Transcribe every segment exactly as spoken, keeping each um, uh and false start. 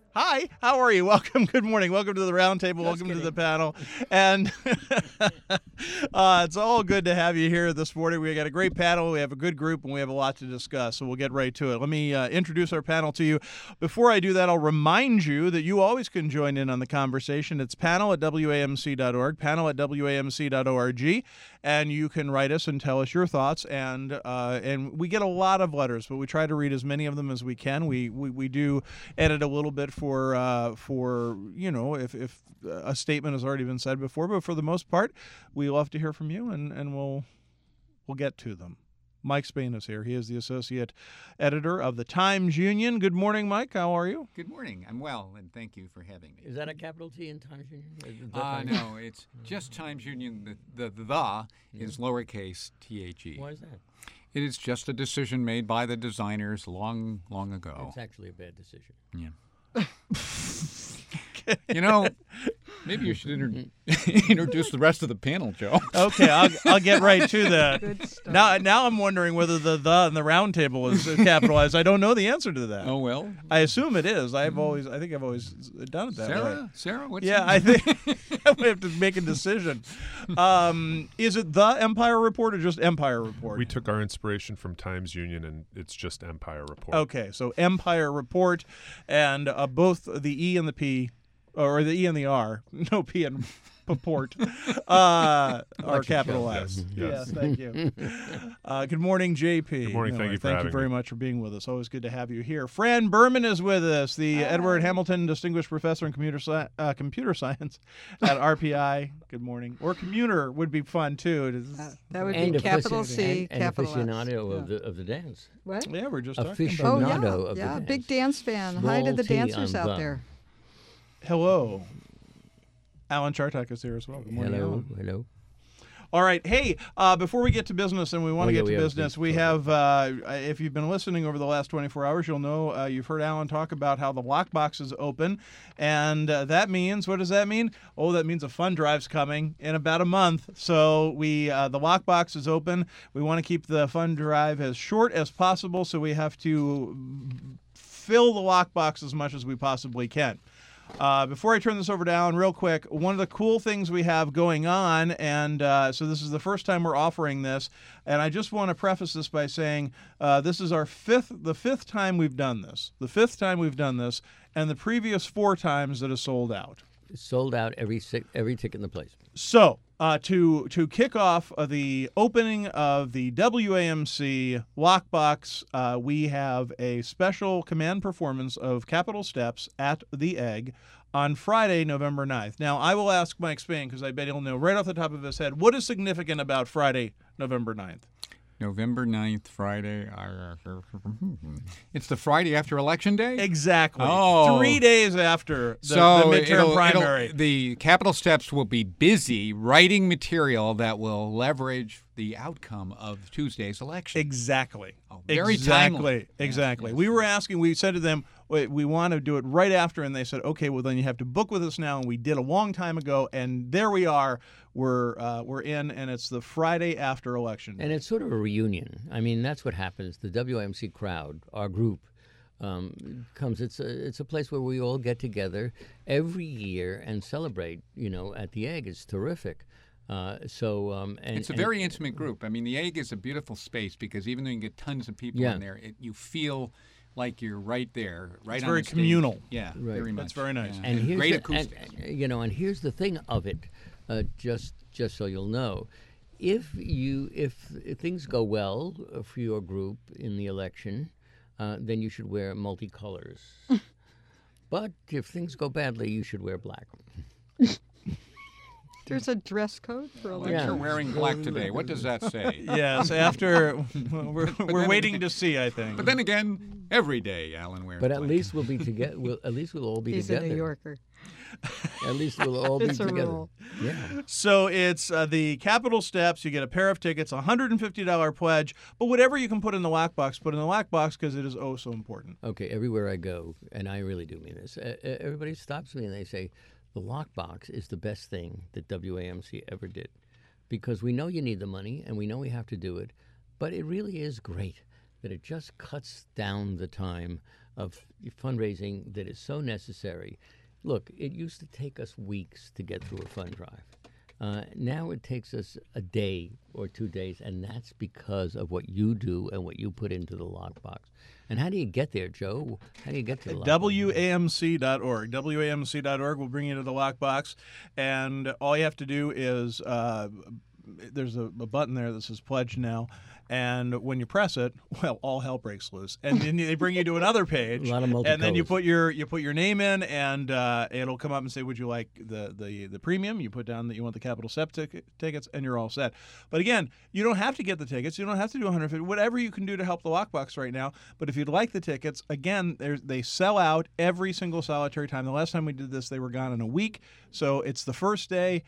Hi, how are you? Welcome. Good morning. Welcome to the roundtable. Welcome kidding. to the panel. And uh, it's all good to have you here this morning. We got a great panel. We have a good group, and we have a lot to discuss. So we'll get right to it. Let me uh, introduce our panel to you. Before I do that, I'll remind you that you always can join in on the conversation. It's panel at W A M C dot org, panel at W A M C dot org, and you can write us and tell us your thoughts. And uh, and we get a lot of letters, but we try to read as many of them as we can. We we, we do edit a little bit for uh, for you know if, if a statement has already been said before, but for the most part, we love to hear from you, and, and we'll we'll get to them. Mike Spain is here. He is the associate editor of the Times Union. Good morning, Mike. How are you? Good morning. I'm well, and thank you for having me. Is that a capital T in Times Union? Is that Uh, right? no, it's just Times Union. The the, the, the is lowercase t h e. Why is that? It is just a decision made by the designers long, long ago. It's actually a bad decision. Yeah. You know, maybe you should inter- introduce the rest of the panel, Joe. Okay, I'll, I'll get right to that. Good stuff. Now, now I'm wondering whether the the in the round table is capitalized. I don't know the answer to that. Oh well. I assume it is. I've always, I think I've always done it that way. Sarah, Sarah, what's Yeah, your- I think we have to make a decision. Um, is it the Empire Report or just Empire Report? We took our inspiration from Times Union, and it's just Empire Report. Okay, so Empire Report, and uh, both the E and the P, or the E and the R, no P and purport, uh, are capitalized. Yes, Yes, yes. thank you. Uh, good morning, J P. Good morning, thank you for Thank you having very me. much for being with us. Always good to have you here. Fran Berman is with us, the Edward Hamilton Distinguished Professor in Computer Sci- uh, Computer Science at R P I. Good morning. Or commuter would be fun too. It is- Uh, that would And be afici- capital C, and, and capital S. aficionado Yeah. of the of the dance. What? yeah, we're just talking about. Aficionado Oh, yeah. of the Yeah, dance. big dance fan. Hi to Small the T dancers on out the. there. Hello. Alan Chartak is here as well. Good morning, Hello, Alan. hello. All right. Hey, uh, before we get to business, and we want Oh, to yeah, get we to have business, to- we have, uh, if you've been listening over the last twenty-four hours, you'll know uh, you've heard Alan talk about how the lockbox is open. And uh, that means, what does that mean? Oh, that means a fund drive's coming in about a month. So we uh, the lockbox is open. We want to keep the fund drive as short as possible, so we have to fill the lockbox as much as we possibly can. Uh, before I turn this over to Alan, real quick, one of the cool things we have going on, and uh, so this is the first time we're offering this, and I just want to preface this by saying uh, this is our fifth, the fifth time we've done this, the fifth time we've done this, and the previous four times that is sold out. Sold out every si- every ticket in the place. So, uh, to to kick off uh, the opening of the W A M C Lockbox, uh, we have a special command performance of Capitol Steps at the Egg on Friday, November ninth. Now, I will ask Mike Spain, because I bet he'll know right off the top of his head, what is significant about Friday, November ninth? November ninth, Friday. It's the Friday after Election Day? Exactly. Oh. Three days after the, so the midterm it'll- primary. it'll- the Capitol Steps will be busy writing material that will leverage the outcome of Tuesday's election. Exactly. Oh, very exactly. timely. Yes, Exactly. yes, we were yes. asking, we said to them, "Wait, we want to do it right after," and they said, okay, well, then you have to book with us now, and we did a long time ago, and there we are. We're, uh, we're in, and it's the Friday after election day. And it's sort of a reunion. I mean, that's what happens. The W A M C crowd, our group, um, comes. It's a it's a place where we all get together every year and celebrate. You know, at the Egg, it's terrific. Uh, so um, and It's a and- very intimate group. I mean, the Egg is a beautiful space because even though you can get tons of people Yeah. in there, it, you feel like you're right there, right It's on very the stage. communal. Yeah, Right. very much. That's very nice. Yeah. and here's great the, acoustics. and, you know, and here's the thing of it, uh, just just so you'll know, if you if, if things go well uh, for your group in the election, uh, then you should wear multicolors. But if things go badly, you should wear black. There's a dress code for Well, election. You're wearing black today. What does that say? Yes, after we're, we're then- waiting to see, I think. But then again, every day Alan wears But at black. least we'll be together. We'll, at least we'll all be He's together. a New Yorker. At least we'll all It's be a together. rule. Yeah. So it's uh, the Capitol Steps. You get a pair of tickets, a one hundred fifty dollars pledge, but whatever you can put in the lockbox, put in the lockbox because it is oh so important. Okay. Everywhere I go, and I really do mean this. Uh, uh, everybody stops me and they say, "The lockbox is the best thing that W A M C ever did," because we know you need the money and we know we have to do it, but it really is great that it just cuts down the time of fundraising that is so necessary. Look, it used to take us weeks to get through a fund drive. Uh, now it takes us a day or two days, and that's because of what you do and what you put into the lockbox. And how do you get there, Joe? How do you get to the lockbox? W A M C dot org. W A M C dot org will bring you to the lockbox, and all you have to do is uh, there's a, a button there that says Pledge Now. And when you press it, well, all hell breaks loose, and then they bring you to another page, A lot of and then you multi-colors. put your you put your name in, and uh, it'll come up and say, "Would you like the, the the premium?" You put down that you want the Capital Step tic- tickets, and you're all set. But again, you don't have to get the tickets. You don't have to do one hundred fifty. Whatever you can do to help the lockbox right now. But if you'd like the tickets, again, there's- they sell out every single solitary time. The last time we did this, they were gone in a week. So it's the first day.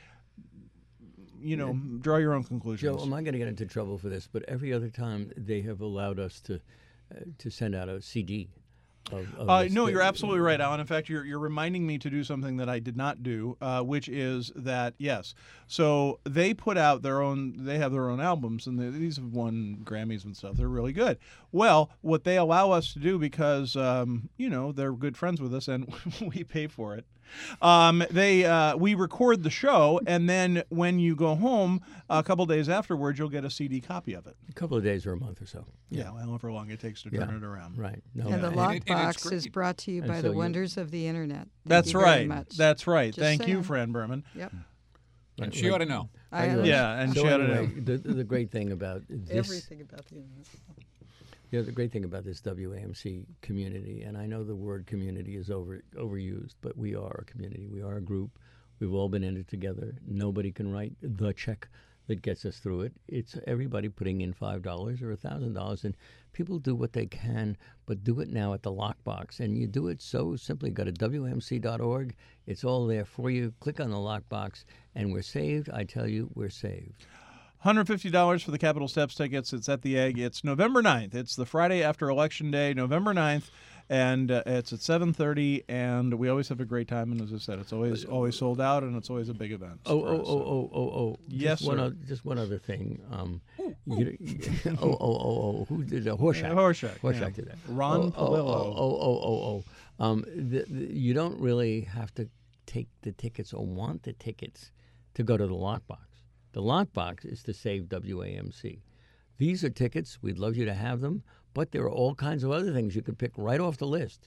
You know, draw your own conclusions. Joe, am I going to get into trouble for this? But every other time they have allowed us to uh, to send out a C D. Of, of Uh, this no, thing. you're absolutely right, Alan. In fact, you're you're reminding me to do something that I did not do, uh, which is that yes. So they put out their own. They have their own albums, and they, these have won Grammys and stuff. They're really good. Well, what they allow us to do because um, you know they're good friends with us, and we pay for it. Um, they uh, we record the show, and then when you go home a couple days afterwards, you'll get a C D copy of it. A couple of days or a month or so. Yeah, well, however long it takes to Yeah. turn it around. Right. No, And the I- And it- and it's lockbox is great. brought to you And by so the you- wonders of the internet. Thank That's you very right. much. That's right. Just Thank you, saying. Fran Berman. Yep. And she ought to know. I Anyway, Yeah, and so she ought to anyway, know. the, the great thing about this, Everything about the internet. you know, the great thing about this W A M C community, and I know the word community is over overused, but we are a community. We are a group. We've all been in it together. Nobody can write the check that gets us through it. It's everybody putting in five dollars or a thousand dollars, and people do what they can, but do it now at the lockbox. And you do it so simply. Go to W A M C dot org. It's all there for you. Click on the lockbox, and we're saved. I tell you, we're saved. one hundred fifty dollars for the Capital Steps tickets. It's at the Egg. It's November ninth. It's the Friday after Election Day, November ninth, and uh, it's at seven thirty, and we always have a great time. And as I said, it's always always sold out, and it's always a big event. Oh, for oh, us, oh, so. oh, oh, oh. Yes, just one, sir. oth- just one other thing. Um, you, oh, oh, oh, oh. Who did that? Horshack. Yeah, Horshack, Horshack yeah. did that. Ron oh, oh, Palillo. oh, oh, oh, oh, oh. Um, the, the, you don't really have to take the tickets or want the tickets to go to the lockbox. The lockbox is to save W A M C. These are tickets. We'd love you to have them, but there are all kinds of other things you could pick right off the list.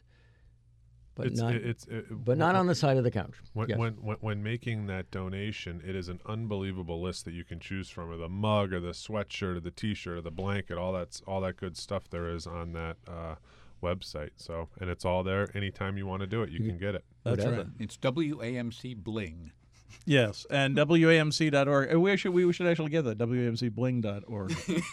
But It's, not, it- it's, it- but not on the side of the couch. When, Yes. when, when when making that donation, it is an unbelievable list that you can choose from, or the mug, or the sweatshirt, or the T-shirt, or the blanket, all that's all that good stuff there is on that uh, website. So, and it's all there. Anytime you want to do it, you can get it. That's Whatever. right. It's W A M C Bling. Yes, and W A M C dot org. Uh, We should we should actually get that W A M C bling dot org.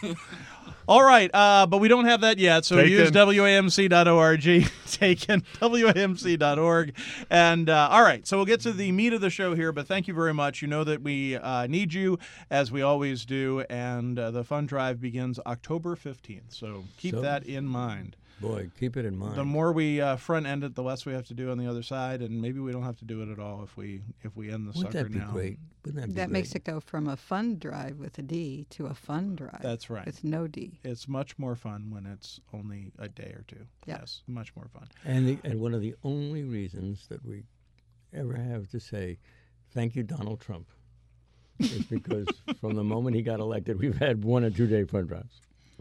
All right, uh, but we don't have that yet, so Taken. use W A M C dot org. Taken W A M C dot org. And uh, all right, so we'll get to the meat of the show here. But thank you very much. You know that we uh, need you as we always do, and uh, the fund drive begins October fifteenth. So keep So- that in mind. Boy, keep it in mind. The more we uh, front end it, the less we have to do on the other side, and maybe we don't have to do it at all if we if we end the Wouldn't sucker that be now. great? Wouldn't that be That great? makes it go from a fund drive with a D to a fund drive. That's right. With no D. It's much more fun when it's only a day or two. Yeah. Yes, much more fun. And the, and one of the only reasons that we ever have to say thank you, Donald Trump, is because from the moment he got elected, we've had one or two day fund drives.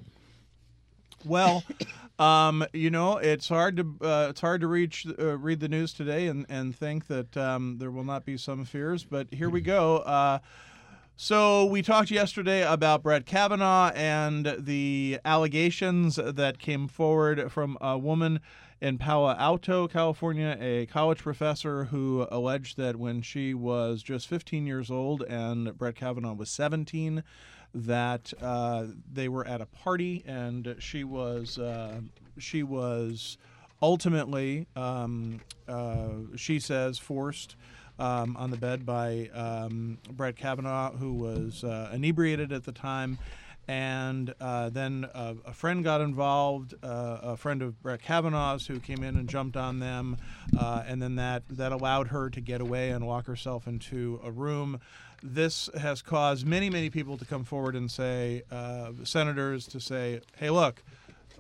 Well, um, you know, it's hard to uh, it's hard to reach uh, read the news today and and think that um, there will not be some fears. But here we go. Uh, So we talked yesterday about Brett Kavanaugh and the allegations that came forward from a woman in Palo Alto, California, a college professor who alleged that when she was just fifteen years old and Brett Kavanaugh was seventeen, that uh, they were at a party and she was uh, she was ultimately, um, uh, she says, forced Um, on the bed by um, Brett Kavanaugh, who was uh, inebriated at the time. And uh, then uh, a friend got involved, uh, a friend of Brett Kavanaugh's, who came in and jumped on them. Uh, and then that, that allowed her to get away and lock herself into a room. This has caused many, many people to come forward and say, uh, senators to say, hey, look,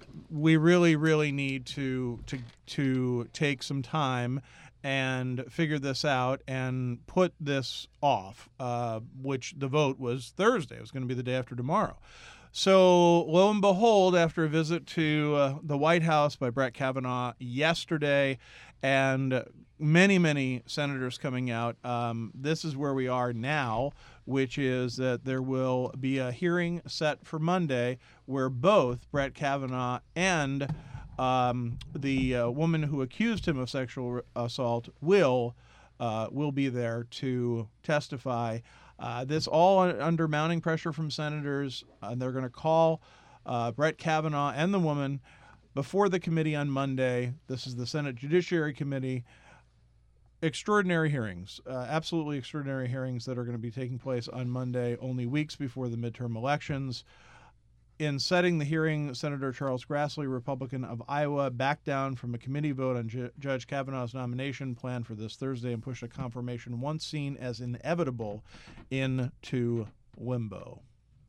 we really, really need to to to take some time and figure this out and put this off, uh, which the vote was Thursday. It was going to be the day after tomorrow. So lo and behold, after a visit to uh, the White House by Brett Kavanaugh yesterday and many, many senators coming out, um, this is where we are now, which is that there will be a hearing set for Monday where both Brett Kavanaugh and um, the uh, woman who accused him of sexual assault will uh, will be there to testify. Uh, this all under mounting pressure from senators. Uh, they're going to call uh, Brett Kavanaugh and the woman before the committee on Monday. This is the Senate Judiciary Committee. Extraordinary hearings, uh, absolutely extraordinary hearings that are going to be taking place on Monday, only weeks before the midterm elections. In setting the hearing, Senator Charles Grassley, Republican of Iowa, backed down from a committee vote on Ju- Judge Kavanaugh's nomination planned for this Thursday and pushed a confirmation once seen as inevitable into limbo.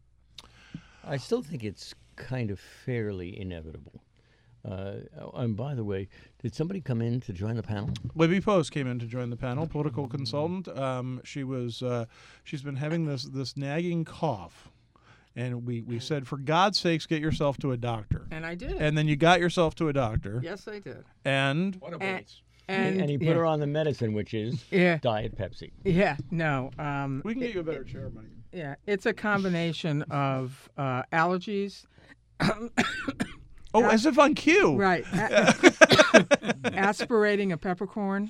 I still think it's kind of fairly inevitable. Uh, and by the way, did somebody come in to join the panel? Libby Post came in to join the panel, political consultant. Um, she was uh, she's been having this this nagging cough. And we, we said, for God's sakes, get yourself to a doctor. And I did. And then you got yourself to a doctor. Yes, I did. And What a And, waste. and, and he put yeah, her on the medicine, which is Yeah. Diet Pepsi. Yeah, no. Um, we can get you a better chair, Mike. yeah, it's a combination of uh, allergies. Oh, as if on cue. Right. A- aspirating a peppercorn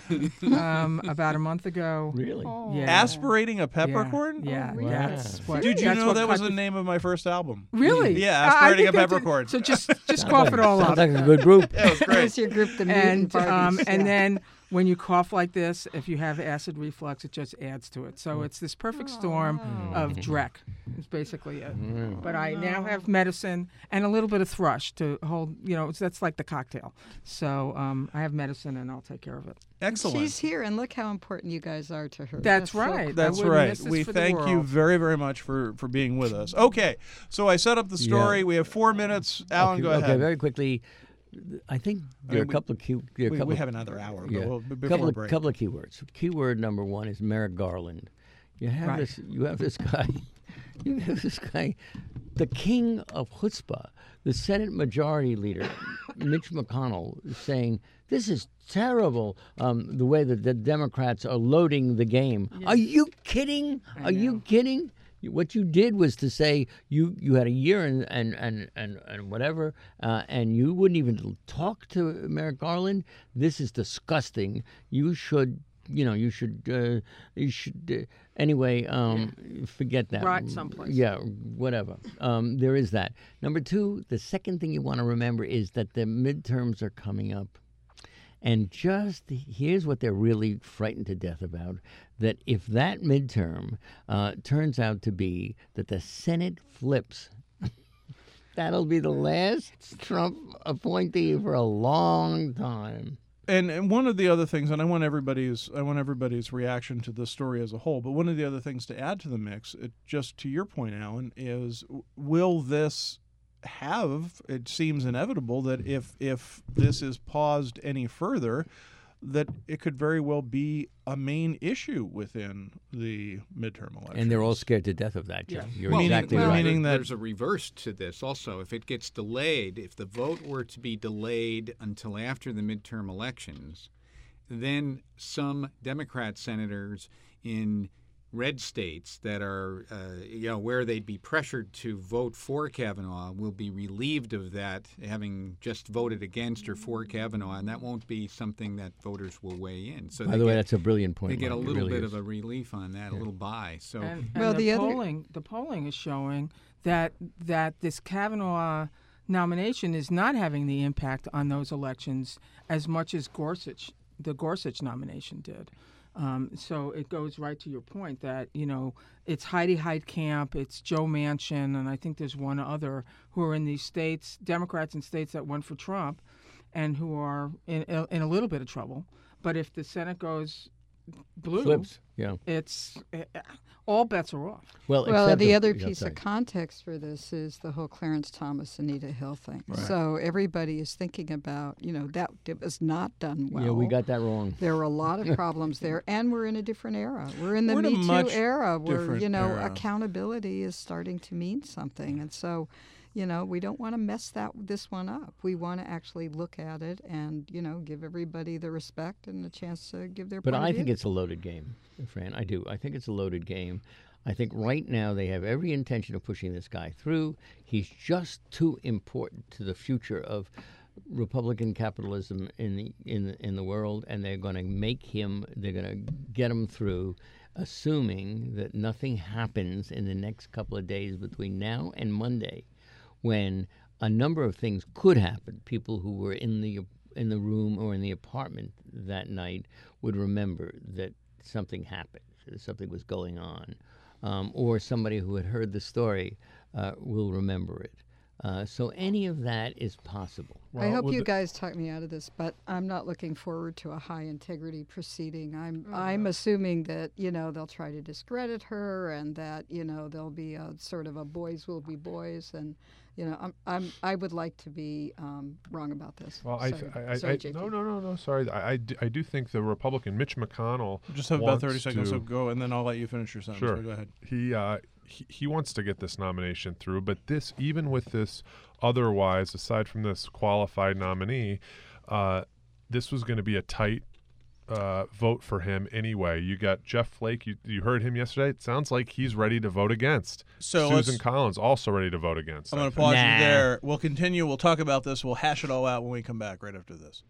um, about a month ago. Really? Yeah. Aspirating a peppercorn? Yeah, Oh, yeah. wow. That's what, Did you that's know what that was cut the name of my first album? Really? Yeah, I- I Aspirating think a that did- Peppercorn. So just just Sounds cough like- it all sounds up. like a good group. That was great. There's your group, the mutant and parties. um, and yeah. then when you cough like this, if you have acid reflux, it just adds to it. So it's this perfect storm of dreck. It's basically it. But I now have medicine and a little bit of thrush to hold. You know, it's, that's like the cocktail. So um, I have medicine and I'll take care of it. Excellent. She's here, and look how important you guys are to her. That's so right. cool. That's I wouldn't right. miss this We for the thank you world. very, very much for, for being with us. Okay, so I set up the story. Yeah. We have four minutes. Alan, okay, go ahead. Okay, very quickly. I think there are mean, a couple of key. There are a we, couple we of- have another hour, but Yeah, we'll, b- before couple of, break. couple of keywords. Keyword number one is Merrick Garland. You have Right. this. You have this guy. You have this guy, the king of chutzpah, the Senate Majority Leader, Mitch McConnell, saying this is terrible. Um, the way that the Democrats are loading the game. Are you kidding? I Are you know. kidding? What you did was to say you, you had a year and and, and, and, and whatever, uh, and you wouldn't even talk to Merrick Garland. This is disgusting. You should, you know, you should, uh, you should. Uh, anyway, um, forget that. Right someplace. Yeah, whatever. Um, there is that. Number two, the second thing you want to remember is that the midterms are coming up. And just here's what they're really frightened to death about, that if that midterm uh, turns out to be that the Senate flips, that'll be the last Trump appointee for a long time. And, and one of the other things, and I want everybody's I want everybody's reaction to this story as a whole, but one of the other things to add to the mix, it, just to your point, Alan, is will this have, it seems inevitable that if if this is paused any further, that it could very well be a main issue within the midterm election. And they're all scared to death of that, Jeff. Yeah. You're Well, exactly well, right. meaning that- there's a reverse to this also. If it gets delayed, if the vote were to be delayed until after the midterm elections, then some Democrat senators in red states that are, uh, you know, where they'd be pressured to vote for Kavanaugh will be relieved of that, having just voted against or for Kavanaugh, and that won't be something that voters will weigh in. So By they the way, get, that's a brilliant point. they get a Mike. It little really bit is. of a relief on that, a little buy. So. And, and Well, the, the other- polling, the polling is showing that that this Kavanaugh nomination is not having the impact on those elections as much as Gorsuch, the Gorsuch nomination did. Um, so it goes right to your point that, you know, it's Heidi Heitkamp, it's Joe Manchin, and I think there's one other who are in these states, Democrats in states that went for Trump, and who are in, in a little bit of trouble. But if the Senate goes blue, Flips. Yeah. it's uh, all bets are off. Well, Well, except the if- other yeah, piece sorry. of context for this is the whole Clarence Thomas, Anita Hill thing. Right. So everybody is thinking about, you know, that it was not done well. Yeah, we got that wrong. There were a lot of problems there, and we're in a different era. We're in the We're in a Me Too much era where, different you know, era. accountability is starting to mean something. And so, you know, we don't want to mess that this one up. We want to actually look at it and, you know, give everybody the respect and a chance to give their But point I of think view. it's a loaded game, Fran. I do. I think it's a loaded game. I think right now they have every intention of pushing this guy through. He's just too important to the future of Republican capitalism in the in the, in the world, and they're going to make him. They're going to get him through, assuming that nothing happens in the next couple of days between now and Monday, when a number of things could happen. People who were in the in the room or in the apartment that night would remember that something happened, that something was going on, um, or somebody who had heard the story uh, will remember it. Uh, so any of that is possible. I Well, hope with you the- guys talk me out of this, but I'm not looking forward to a high integrity proceeding. I'm I'm assuming that, you know, they'll try to discredit her and that, you know, there'll be a sort of a boys will be boys, and you know, I'm I'm I would like to be um, wrong about this. Well, I, Sorry. I, I, Sorry, I J P. no, no, no, no. Sorry, I, I, do, I do think the Republican Mitch McConnell Just have about wants thirty seconds, to- so go, and then I'll let you finish your sentence. Sure. So go ahead. He, uh, he he wants to get this nomination through, but this, even with this, otherwise, aside from this qualified nominee, uh, this was going to be a tight uh, vote for him anyway. You got Jeff Flake. You you heard him yesterday. It sounds like he's ready to vote against. So Susan let's- Collins also ready to vote against. I'm I going to think. pause Nah. you there. We'll continue. We'll talk about this. We'll hash it all out when we come back right after this.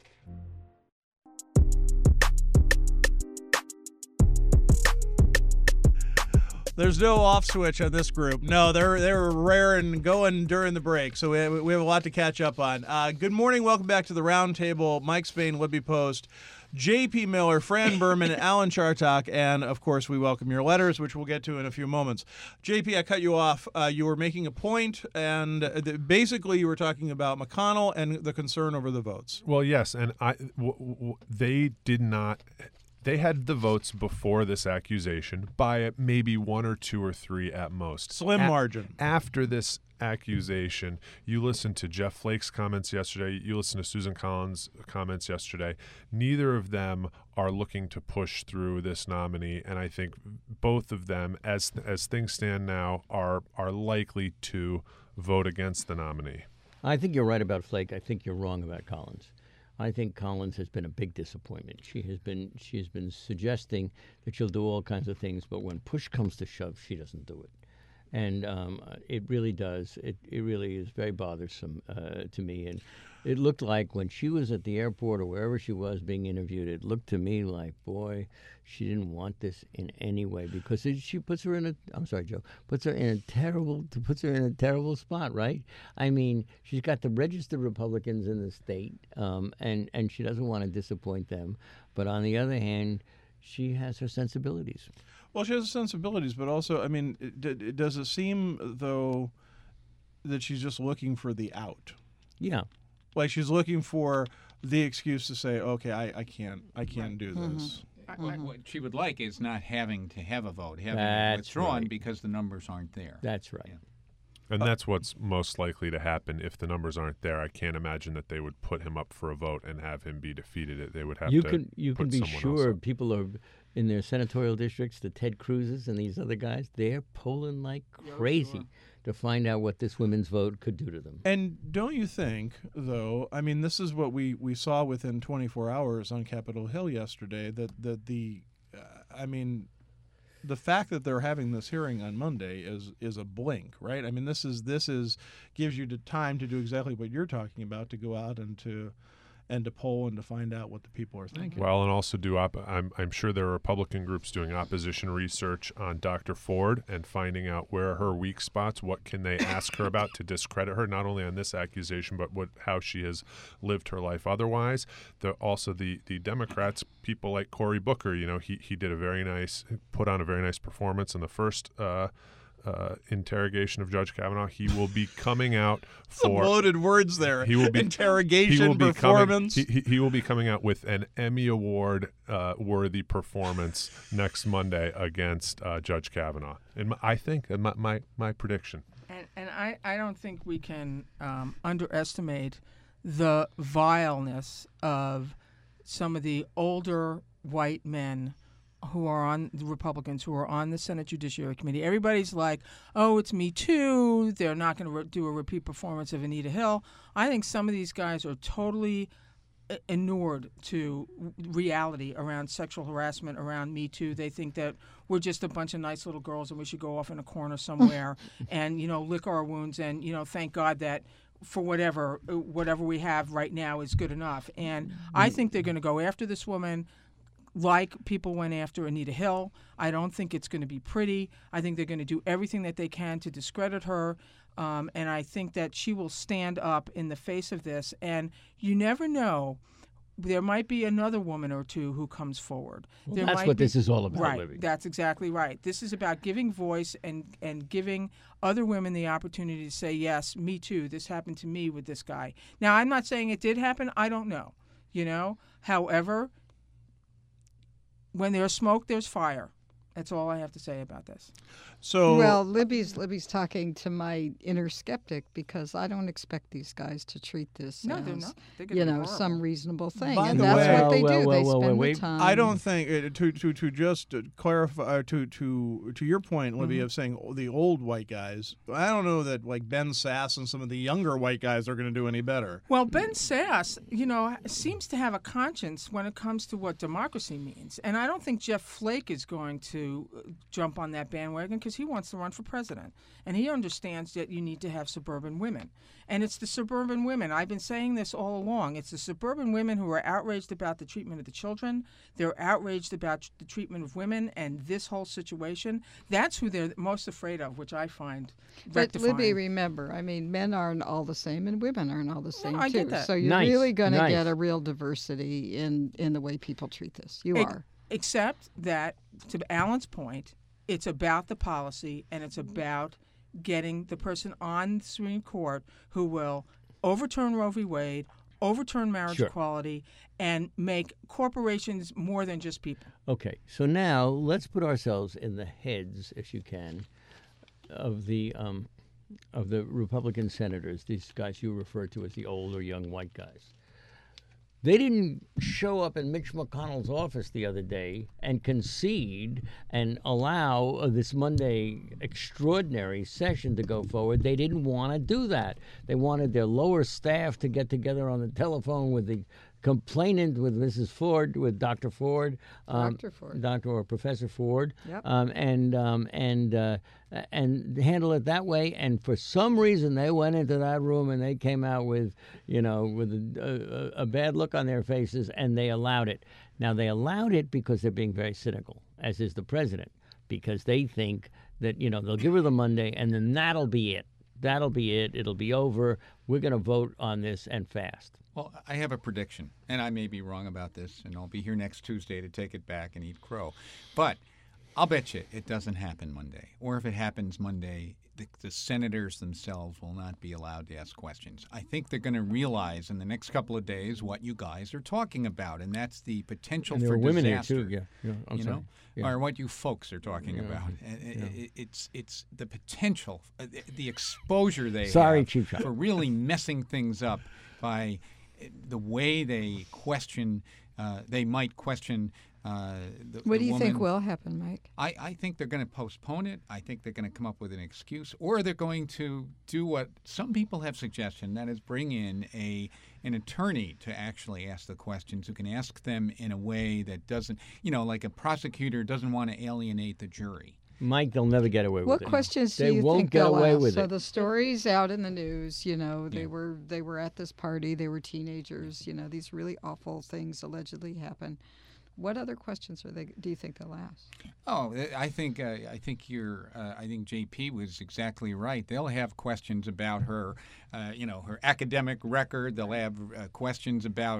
There's no off switch on this group. No, they're they were raring going during the break, so we have, we have a lot to catch up on. Uh, good morning, welcome back to the Roundtable. Mike Spain, Libby Post, J P Miller, Fran Berman, Alan Chartok, and of course we welcome your letters, which we'll get to in a few moments. J P, I cut you off. Uh, you were making a point, and uh, th- basically you were talking about McConnell and the concern over the votes. Well, yes, and I w- w- they did not. They had the votes before this accusation by maybe one or two or three at most. Slim A- margin. After this accusation, you listened to Jeff Flake's comments yesterday. You listened to Susan Collins' comments yesterday. Neither of them are looking to push through this nominee, and I think both of them, as as things stand now, are are likely to vote against the nominee. I think you're right about Flake. I think you're wrong about Collins. I think Collins has been a big disappointment. She has been she has been suggesting that she'll do all kinds of things, but when push comes to shove, she doesn't do it. And um, it really does. It, it really is very bothersome uh, to me. And it looked like when she was at the airport or wherever she was being interviewed, it looked to me like, boy, she didn't want this in any way because it, she puts her in a, I'm sorry, Joe, puts her in a terrible, puts her in a terrible spot, right? I mean, she's got the registered Republicans in the state, um, and, and she doesn't want to disappoint them. But on the other hand, she has her sensibilities. Well, she has sensibilities, but also, I mean, it, d- does it seem, though, that she's just looking for the out? Yeah. Like she's looking for the excuse to say, okay, I, I can't, I can't do this. I- What, what she would like is not having to have a vote, having it That's withdrawn right. because the numbers aren't there. That's right. Yeah. And that's what's most likely to happen if the numbers aren't there. I can't imagine that they would put him up for a vote and have him be defeated. They would have You to can you can put be someone else sure up. people are in their senatorial districts, the Ted Cruzes and these other guys, they're polling like crazy to find out what this women's vote could do to them. And don't you think, though, I mean, this is what we, we saw within twenty-four hours on Capitol Hill yesterday, that, that the, uh, I mean, the fact that they're having this hearing on Monday is is a blink, right? I mean, this is this is gives you the time to do exactly what you're talking about, to go out and to and to poll and to find out what the people are thinking. Well, and also do op- I'm I'm sure there are Republican groups doing opposition research on Doctor Ford and finding out where are her weak spots, what can they ask her about to discredit her, not only on this accusation but what how she has lived her life otherwise. The also the the Democrats, people like Cory Booker, you know, he he did a very nice put on a very nice performance in the first uh uh, interrogation of Judge Kavanaugh. He will be coming out Some for loaded words there. He will be interrogation, he will be performance. Coming, he, he, he will be coming out with an Emmy Award uh, worthy performance next Monday against uh, Judge Kavanaugh. And my, I think and my, my my prediction. And, and I, I don't think we can um, underestimate the vileness of some of the older white men who are on the Republicans who are on the Senate Judiciary Committee. Everybody's like, oh, it's Me Too. They're not going to re- do a repeat performance of Anita Hill. I think some of these guys are totally inured to reality around sexual harassment, around Me Too. They think that we're just a bunch of nice little girls and we should go off in a corner somewhere and, you know, lick our wounds and, you know, thank God that for whatever whatever we have right now is good enough. And I think they're going to go after this woman like people went after Anita Hill. I don't think it's going to be pretty. I think they're going to do everything that they can to discredit her. Um, and I think that she will stand up in the face of this. And you never know. There might be another woman or two who comes forward. Well, there that's might what be, this is all about, right, Libby. That's exactly right. This is about giving voice and, and giving other women the opportunity to say, yes, me too. This happened to me with this guy. Now, I'm not saying it did happen. I don't know. You know? However, when there's smoke, there's fire. That's all I have to say about this. So well, Libby's Libby's talking to my inner skeptic because I don't expect these guys to treat this No, as they're not. They're gonna you be know horrible. some reasonable thing, By and the that's way- what they Well, do. well, they well, spend wait. the time. I don't think uh, to to to just clarify uh, to to to your point, Libby, Mm-hmm. of saying the old white guys. I don't know that like Ben Sass and some of the younger white guys are going to do any better. Well, Ben Sass, you know, seems to have a conscience when it comes to what democracy means. And I don't think Jeff Flake is going to uh, jump on that bandwagon because he wants to run for president. And he understands that you need to have suburban women. And it's the suburban women. I've been saying this all along. It's the suburban women who are outraged about the treatment of the children. They're outraged about the treatment of women and this whole situation. That's who they're most afraid of, which I find But rectifying. Libby, remember, I mean, men aren't all the same, and women aren't all the same I too. get that. So you're Nice, really going to nice. get a real diversity in in the way people treat this. You Ex- are. Except that, to Alan's point, it's about the policy and it's about getting the person on the Supreme Court who will overturn Roe v. Wade, overturn marriage Sure. equality, and make corporations more than just people. Okay, so now let's put ourselves in the heads, if you can, of the um, of the Republican senators, these guys you refer to as the old or young white guys. They didn't show up in Mitch McConnell's office the other day and concede and allow uh, this Monday extraordinary session to go forward. They didn't want to do that. They wanted their lower staff to get together on the telephone with the complainant, with Missus Ford, with Doctor Ford, um, Doctor Ford. Doctor or Professor Ford, Yep. um, and um, and uh, and handle it that way. And for some reason, they went into that room and they came out with, you know, with a, a, a bad look on their faces, and they allowed it. Now they allowed it because they're being very cynical, as is the president, because they think that, you know, they'll give her the Monday and then that'll be it. That'll be it. It'll be over. We're going to vote on this and fast. Well, I have a prediction, and I may be wrong about this, and I'll be here next Tuesday to take it back and eat crow. But I'll bet you it doesn't happen Monday. Or if it happens Monday, the, the senators themselves will not be allowed to ask questions. I think they're going to realize in the next couple of days what you guys are talking about, and that's the potential And there for were women disaster. here, too. Yeah, yeah, I'm you sorry. know, Yeah. or what you folks are talking Yeah. about. And it- it- it's it's the potential, uh, the- the exposure they Sorry, have Chief Shot. for really messing things up by uh, the way they question. Uh, they might question. Uh, the, What the do you think woman. will happen, Mike? I, I think they're going to postpone it. I think they're going to come up with an excuse, or they're going to do what some people have suggested, and that is bring in a an attorney to actually ask the questions, who can ask them in a way that doesn't, you know, like a prosecutor doesn't want to alienate the jury. Mike, they'll never get away with What it. questions they do you won't think get they'll away ask? with so it. the story's out in the news. You know, they Yeah. were they were at this party. They were teenagers. You know, these really awful things allegedly happen. What other questions are they? Do you think they'll ask? Oh, I think uh, I think you're. Uh, I think J P was exactly right. They'll have questions about her, uh, you know, her academic record. They'll have uh, questions about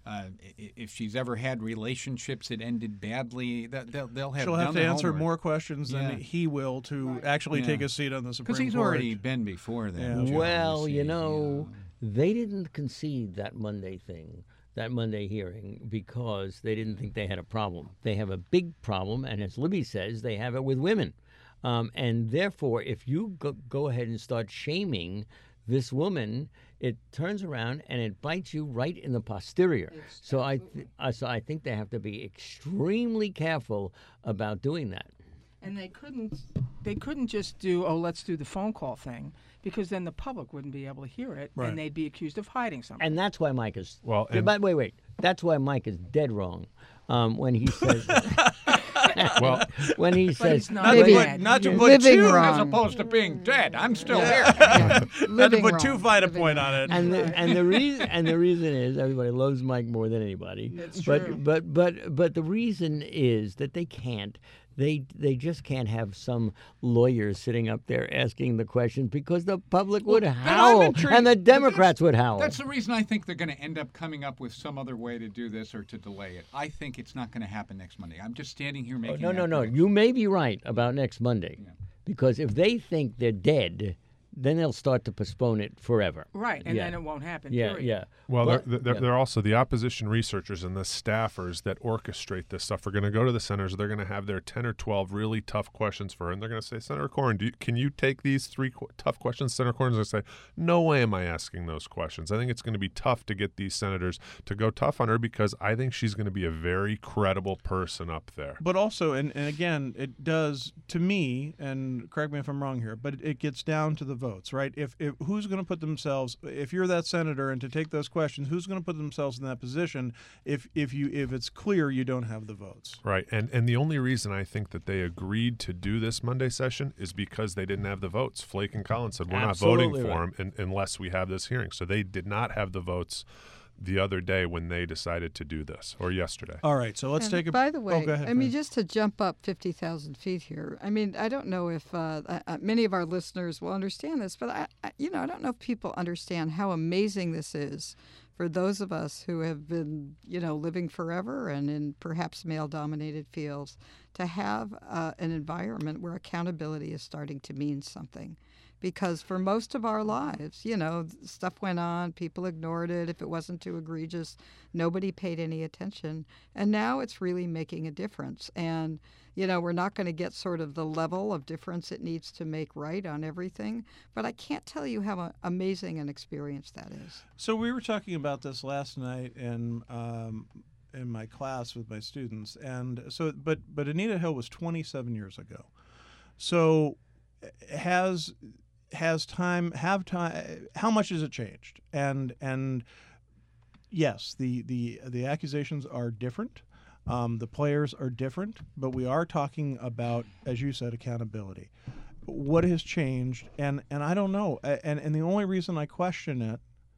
uh, i- if she's ever had relationships that ended badly, that they'll, they'll have She'll done have to their answer homework. more questions Yeah. than he will to actually Yeah. take a seat on the Supreme Because he's Court. already been before then. Yeah. Joe, Well, see, you know, yeah. they didn't concede that Monday thing, that Monday hearing, because they didn't think they had a problem. They have a big problem, and as Libby says, they have it with women. Um, and therefore, if you go, go ahead and start shaming this woman, it turns around and it bites you right in the posterior. So I, th- uh, so I think they have to be extremely careful about doing that. And they couldn't they couldn't just do, oh, let's do the phone call thing, because then the public wouldn't be able to hear it, Right. and they'd be accused of hiding something. And that's why Mike is. Well, and- but wait, wait. That's why Mike is dead wrong um, when he says. Well, when he But says. it's not Not to, Maybe- put, bad. not to Yeah. put Living too, wrong. As opposed to being dead. I'm still here. not to Living put too wrong. fine a Living point wrong. on it. And the, and the reason and the reason is everybody loves Mike more than anybody. That's but true. but but but the reason is that they can't. They they just can't have some lawyers sitting up there asking the questions because the public would I'm howl intrigued, and the but Democrats that's- would howl. That's the reason I think they're going to end up coming up with some other way to do this or to delay it. I think it's not going to happen next Monday. I'm just standing here Oh, making no no that no. prediction. You may be right about next Monday, Yeah. because if they think they're dead, then they'll start to postpone it forever. Right, and Yeah. then it won't happen. Yeah period. yeah. Well, But- they're, they're, yeah. they're also the opposition researchers and the staffers that orchestrate this stuff are going to go to the senators. They're going to have their ten or twelve really tough questions for her, and they're going to say, Senator Cornyn, do you, can you take these three qu- tough questions? Senator Cornyn's going to say, no way am I asking those questions. I think it's going to be tough to get these senators to go tough on her because I think she's going to be a very credible person up there. But also, and, and again, it does, to me, and correct me if I'm wrong here, but it gets down to the votes, right? If, if who's going to put themselves, if you're that senator and to take those questions, who's going to put themselves in that position if if you if it's clear you don't have the votes? Right, and and the only reason I think that they agreed to do this Monday session is because they didn't have the votes. Flake and Collins said we're Absolutely not voting for right. him in, unless we have this hearing. So they did not have the votes the other day when they decided to do this, or yesterday. All right, so let's And take a. By the way, oh, go ahead, I mean, Fran. just to jump up fifty thousand feet here. I mean, I don't know if uh, uh, uh, many of our listeners will understand this, but I, I, you know, I don't know if people understand how amazing this is for those of us who have been, you know, living forever and in perhaps male-dominated fields, to have uh, an environment where accountability is starting to mean something. Because for most of our lives, you know, stuff went on, people ignored it. If it wasn't too egregious, nobody paid any attention. And now it's really making a difference. And, you know, we're not going to get sort of the level of difference it needs to make right on everything. But I can't tell you how amazing an experience that is. So we were talking about this last night in um, in my class with my students, and so but but Anita Hill was twenty-seven years ago. So has has time have time? How much has it changed? And and yes, the the the accusations are different. Um, the players are different, but we are talking about, as you said, accountability. What has changed? And and I don't know. And and the only reason I question it,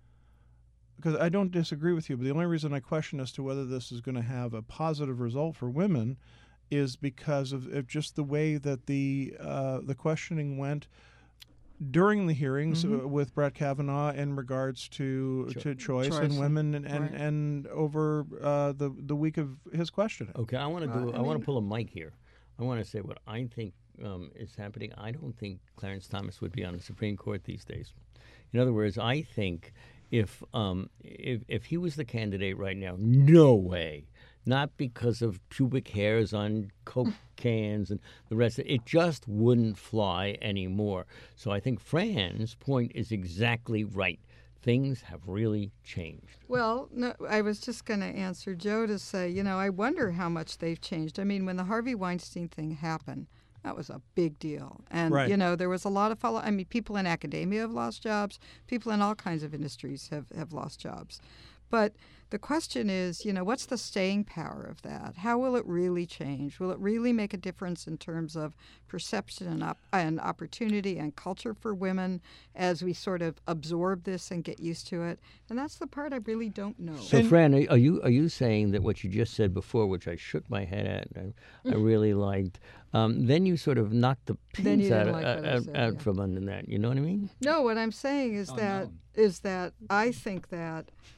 because I don't disagree with you, but the only reason I question as to whether this is going to have a positive result for women is because of, of just the way that the uh, the questioning went during the hearings Mhm. uh, with Brett Kavanaugh in regards to Cho- to choice, Choice and and- women and and, right. and over uh, the the week of his questioning. Okay, I want to do. Uh, I I, want mean- to pull a mic here. I want to say what I think um, is happening. I don't think Clarence Thomas would be on the Supreme Court these days. In other words, I think if um, if if he was the candidate right now, no way. Not because of pubic hairs on Coke cans and the rest of it. It just wouldn't fly anymore. So I think Fran's point is exactly right. Things have really changed. Well, no, I was just going to answer Joe to say, you know, I wonder how much they've changed. I mean, when the Harvey Weinstein thing happened, that was a big deal. And, Right. you know, there was a lot of follow. I mean, people in academia have lost jobs. People in all kinds of industries have, have lost jobs. But the question is, you know, what's the staying power of that? How will it really change? Will it really make a difference in terms of perception and, op- and opportunity and culture for women as we sort of absorb this and get used to it? And that's the part I really don't know. So, Fran, are are you are you saying that what you just said before, which I shook my head at, and I, I really liked, um, then you sort of knocked the Then you pins out, didn't like out, what I out, said, out yeah. from under that? You know what I mean? No, what I'm saying is Oh, that no. is that I think that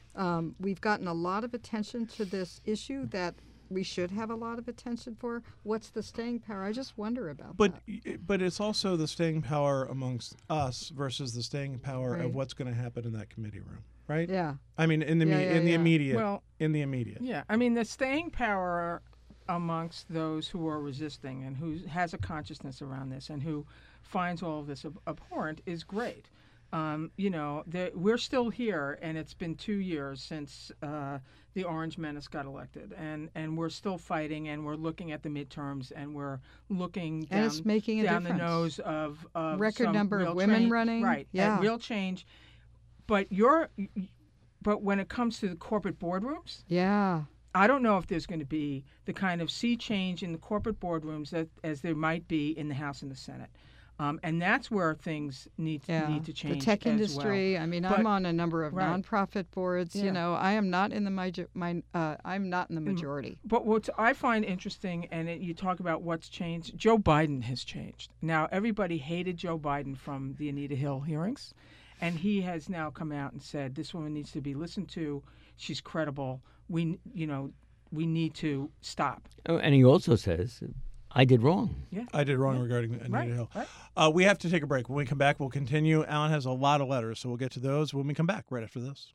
Um, we've gotten a lot of attention to this issue that we should have a lot of attention for. What's the staying power? I just wonder about But that. but it's also the staying power amongst us versus the staying power Right. of what's going to happen in that committee room, right? Yeah. I mean, in the Yeah, me- yeah, in the yeah. immediate, Well, in the immediate. Yeah, I mean the staying power amongst those who are resisting and who has a consciousness around this and who finds all of this ab- abhorrent is great. Um, you know, the, we're still here, and it's been two years since uh, the Orange Menace got elected, and, and we're still fighting, and we're looking at the midterms, and we're looking And down, it's making a down the difference. nose of, of Record some number of real women change- running, right? yeah. and real change. But you're, but when it comes to the corporate boardrooms, Yeah. I don't know if there's going to be the kind of sea change in the corporate boardrooms that as there might be in the House and the Senate. Um, and that's where things need Yeah, need to change. the tech as industry. well. I mean, But- I'm on a number of right. nonprofit boards. Yeah. You know, I am not in the major, my, uh, I'm not in the majority. But what I find interesting, and it, you talk about what's changed, Joe Biden has changed. Now, everybody hated Joe Biden from the Anita Hill hearings, and he has now come out and said this woman needs to be listened to. She's credible. We, you know, we need to stop. Oh, and he also says, I did wrong. I did wrong regarding Anita Right, Hill. right. Uh, we have to take a break. When we come back, we'll continue. Alan has a lot of letters, so we'll get to those when we come back right after this.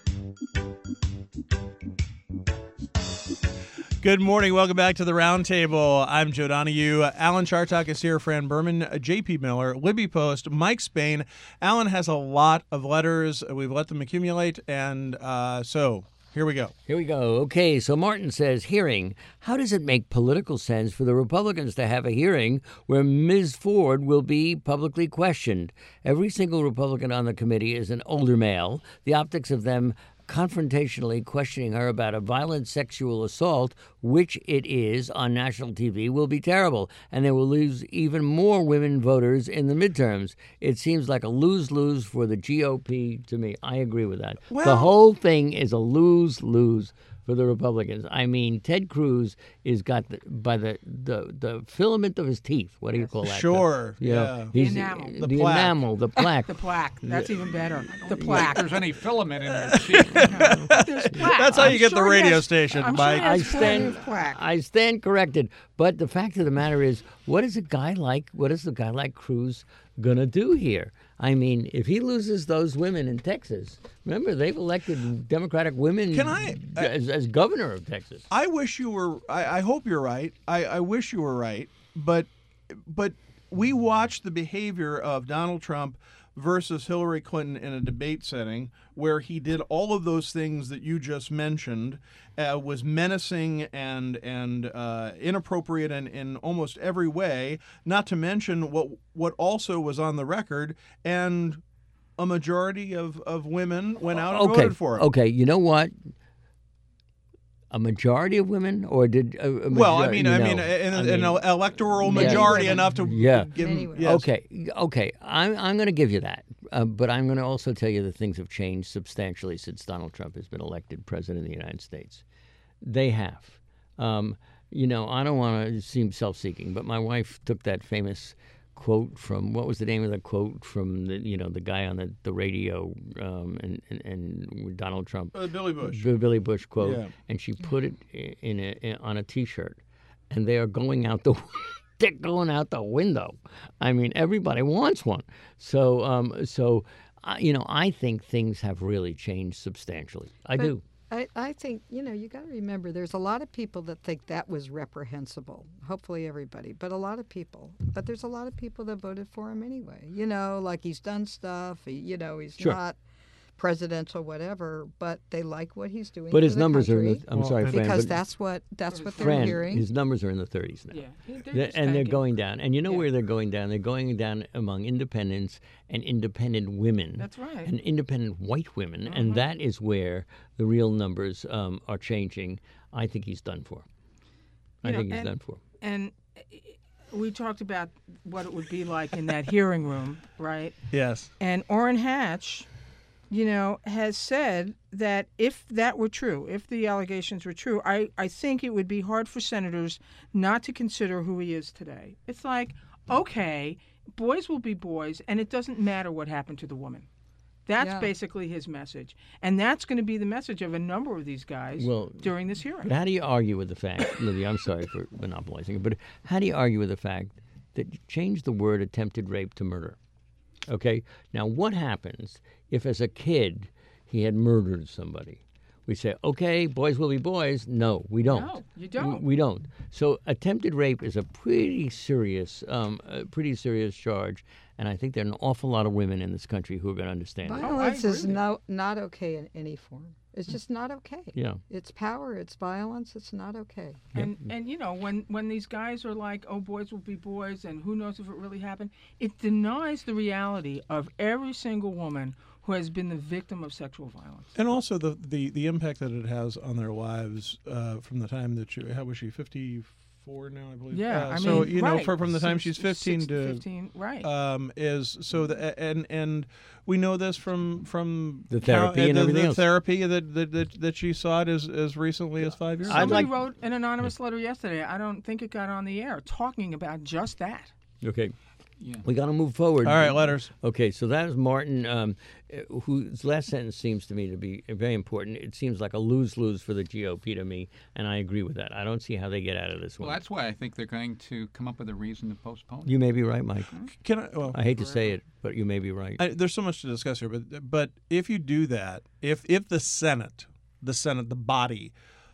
Good morning. Welcome back to the Roundtable. I'm Joe Donahue. Alan Chartock is here. Fran Berman, J P Miller, Libby Post, Mike Spain. Alan has a lot of letters. We've let them accumulate, and uh, so here we go. Here we go. Okay, so Martin says, hearing. How does it make political sense for the Republicans to have a hearing where Miz Ford will be publicly questioned? Every single Republican on the committee is an older male. The optics of them confrontationally questioning her about a violent sexual assault, which it is on national T V, will be terrible, and they will lose even more women voters in the midterms. It seems like a lose-lose for the G O P to me. I agree with that. Well- the whole thing is a lose-lose for the Republicans. I mean, Ted Cruz is got the, by the, the the filament of his teeth. What do you call that? Sure, The, you know, yeah. he's- The enamel. The, The plaque. enamel, the plaque. The plaque. That's even better. The If plaque. there's any filament in their cheek. There's plaque. That's how I'm you get the sure he radio has- station, I'm Mike. Sure I he has plenty stand, of plaque. I stand corrected. But the fact of the matter is, what is a guy like? What is the guy like Cruz gonna do here? I mean, if he loses those women in Texas, remember they've elected Democratic women Can I- I- as, as governor of Texas. I wish you were. I, I hope you're right. I, I wish you were right. But, but we watched the behavior of Donald Trump versus Hillary Clinton in a debate setting where he did all of those things that you just mentioned, uh, was menacing and and uh, inappropriate in, in almost every way. Not to mention what what also was on the record, and a majority of, of women went out and okay, voted for him. okay. You know what? A majority of women, or did a, a Well, I major- mean, you I know, mean, an, I an mean, electoral Many majority women. enough to Yeah. give Many him. women. Yes. Okay, okay. I'm I'm going to give you that, uh, but I'm going to also tell you that things have changed substantially since Donald Trump has been elected president of the United States. They have. Um, you know, I don't want to seem self-seeking, but my wife took that famous quote from, what was the name of the quote from the you know the guy on the the radio um, and, and and Donald Trump. Uh, Billy Bush. The Billy Bush quote, Yeah. and she put it i- in a in, on a T-shirt, and they are going out the they're going out the window. I mean, everybody wants one. So um, so uh, you know, I think things have really changed substantially. I But do. I, I think, you know, you got to remember there's a lot of people that think that was reprehensible. Hopefully everybody, but a lot of people. But there's a lot of people that voted for him anyway. You know, like he's done stuff, he, you know, he's Sure. not presidential, whatever, but they like what he's doing But for his the numbers are in country the. I'm Well, sorry, and- Fran. because but that's what that's what they're Fran, hearing. his numbers are in the thirties now. Yeah, they're They're- just and they're tanking. going down. And you know Yeah. where they're going down? They're going down among independents and independent women. That's right. And independent white women. And that is where the real numbers um, are changing. I think he's done for. I You know, think he's and- done for. And uh, we talked about what it would be like in that hearing room, right? Yes. And Orrin Hatch, you know, has said that if that were true, if the allegations were true, I, I think it would be hard for senators not to consider who he is today. It's like, okay, boys will be boys, and it doesn't matter what happened to the woman. That's Yeah. basically his message. And that's going to be the message of a number of these guys Well, during this hearing. But how do you argue with the fact, Libby, I'm sorry for monopolizing it, but how do you argue with the fact that you change the word attempted rape to murder? Okay? Now, what happens if as a kid he had murdered somebody? We say, okay, boys will be boys. No, we don't. No, you don't. We, we don't. So attempted rape is a pretty serious, um, a pretty serious charge, and I think there are an awful lot of women in this country who are going to understand it. Violence agree is with you. no, not okay in any form. It's just not okay. Yeah. It's power, it's violence, it's not okay. And and you know when when these guys are like, oh, boys will be boys, and who knows if it really happened, it denies the reality of every single woman who has been the victim of sexual violence. And also the, the, the impact that it has on their lives uh, from the time that you, how was she, fifty-four now, I believe? Yeah, Uh, I so, mean, you know, right. for, from the time Six- she's fifteen six- to fifteen, right? um, is so the, and and we know this from from The therapy count- and the, everything the else. therapy that, that that that she sought as as recently as five years I'd ago. Somebody like- wrote an anonymous letter yesterday. I don't think it got on the air, talking about just that. Okay. Yeah. We got to move forward. All right, letters. Okay, so that is Martin, um, uh, whose last sentence seems to me to be very important. It seems like a lose-lose for the G O P to me, and I agree with that. I don't see how they get out of this Well, one. that's why I think they're going to come up with a reason to postpone it. You may be right, Mike. Can I? Well, I hate to say it, but you may be right. I, there's so much to discuss here, but but if you do that, if if the Senate, the Senate, the body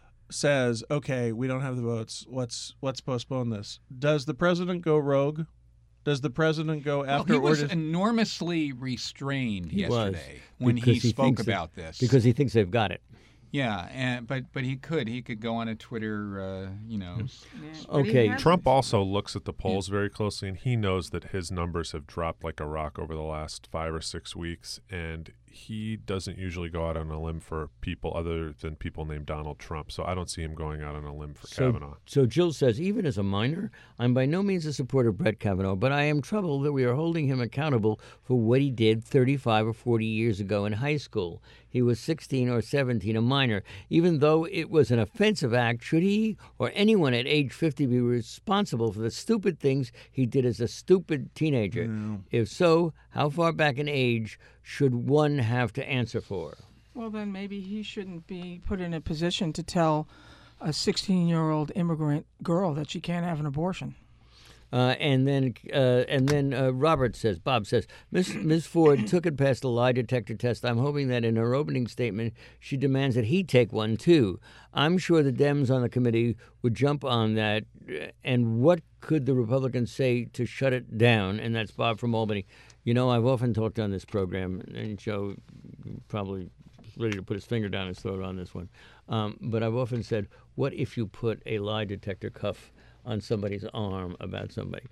says, okay, we don't have the votes, let's let's postpone this. Does the president go rogue? Does the president go Well, after he was orders? enormously restrained He was, yesterday when he, because he spoke thinks that- about this. Because he thinks they've got it. yeah, and but but he could he could go on a Twitter, uh, you know, s- Yeah, but he Okay. hasn't. Trump also looks at the polls very closely, and he knows that his numbers have dropped like a rock over the last five or six weeks. And he doesn't usually go out on a limb for people other than people named Donald Trump. So I don't see him going out on a limb for So, Kavanaugh. so Jill says, even as a minor, I'm by no means a supporter of Brett Kavanaugh, but I am troubled that we are holding him accountable for what he did thirty-five or forty years ago in high school. He was sixteen or seventeen, a minor. Even though it was an offensive act, should he or anyone at age fifty be responsible for the stupid things he did as a stupid teenager? If so, how far back in age should one have to answer for? Well, then maybe he shouldn't be put in a position to tell a sixteen-year-old immigrant girl that she can't have an abortion. Uh, and then, uh, and then uh, Robert says, Bob says, Miss Miss Ford took it past the lie detector test. I'm hoping that in her opening statement, she demands that he take one too. I'm sure the Dems on the committee would jump on that. And what could the Republicans say to shut it down? And that's Bob from Albany. You know, I've often talked on this program, and Joe probably ready to put his finger down his throat on this one. Um, but I've often said, what if you put a lie detector cuff on somebody's arm about somebody?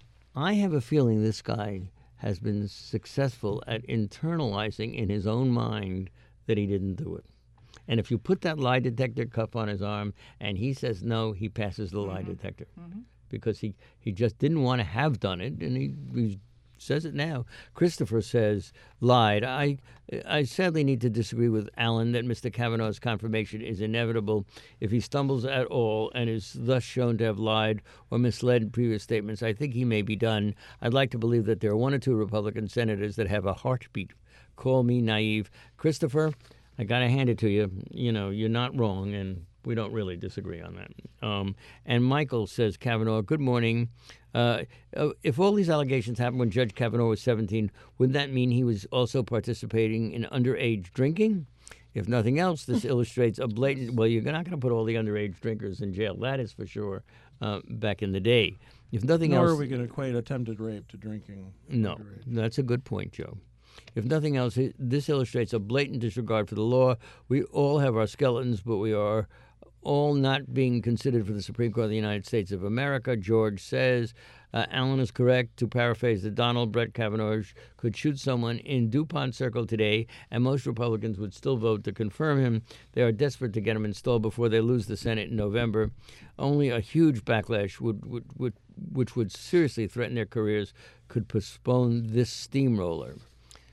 I have a feeling this guy has been successful at internalizing in his own mind that he didn't do it. And if you put that lie detector cuff on his arm and he says no, he passes the lie detector. Because he, he just didn't want to have done it, and he, he says it now. Christopher says, lied. I I sadly need to disagree with Alan that Mister Kavanaugh's confirmation is inevitable if he stumbles at all and is thus shown to have lied or misled in previous statements. I think he may be done. I'd like to believe that there are one or two Republican senators that have a heartbeat. Call me naive. Christopher, I got to hand it to you. You know, you're not wrong, and we don't really disagree on that. Um, and Michael says, Kavanaugh, good morning. Uh, uh, if all these allegations happened when Judge Kavanaugh was seventeen, wouldn't that mean he was also participating in underage drinking? If nothing else, this illustrates a blatant, well, you're not going to put all the underage drinkers in jail. That is for sure, uh, back in the day. If nothing Nor else... are we going to equate attempted rape to drinking. No, underage. that's a good point, Joe. If nothing else, it- this illustrates a blatant disregard for the law. We all have our skeletons, but we are all not being considered for the Supreme Court of the United States of America. George says, uh, Alan is correct. To paraphrase the Donald, Brett Kavanaugh could shoot someone in DuPont Circle today, and most Republicans would still vote to confirm him. They are desperate to get him installed before they lose the Senate in November. Only a huge backlash, would, would, would, which would seriously threaten their careers, could postpone this steamroller.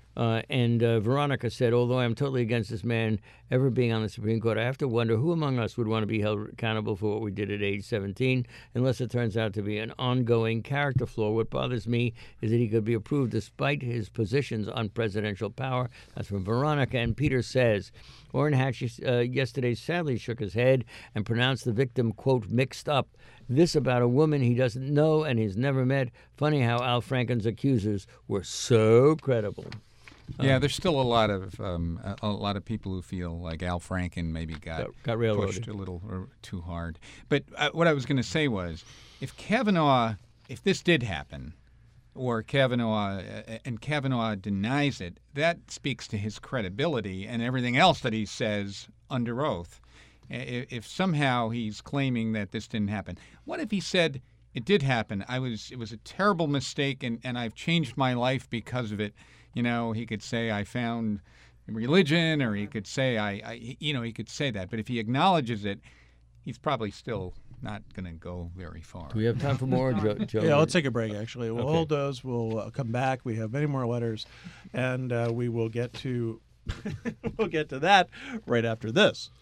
Uh, and uh, Veronica said, although I'm totally against this man ever being on the Supreme Court, I have to wonder who among us would want to be held accountable for what we did at age seventeen, unless it turns out to be an ongoing character flaw. What bothers me is that he could be approved despite his positions on presidential power. That's from Veronica. And Peter says, Orrin Hatch uh, yesterday sadly shook his head and pronounced the victim, quote, mixed up. This about a woman he doesn't know and he's never met. Funny how Al Franken's accusers were so credible. Yeah, there's still a lot of um, a, a lot of people who feel like Al Franken maybe got, Got- got railroaded. pushed a little or too hard. But uh, what I was going to say was, if Kavanaugh, if this did happen, or Kavanaugh uh, and Kavanaugh denies it, that speaks to his credibility and everything else that he says under oath. I- If somehow he's claiming that this didn't happen, what if he said it did happen? I was it was a terrible mistake, and, and I've changed my life because of it. You know, he could say, I found religion, or he could say, I, I, you know, he could say that. But if he acknowledges it, he's probably still not going to go very far. Do we have time for more, Joe? Joe? Yeah, let's take a break, actually. We'll Okay. hold those. We'll uh, come back. We have many more letters, and uh, we will get to we'll get to that right after this.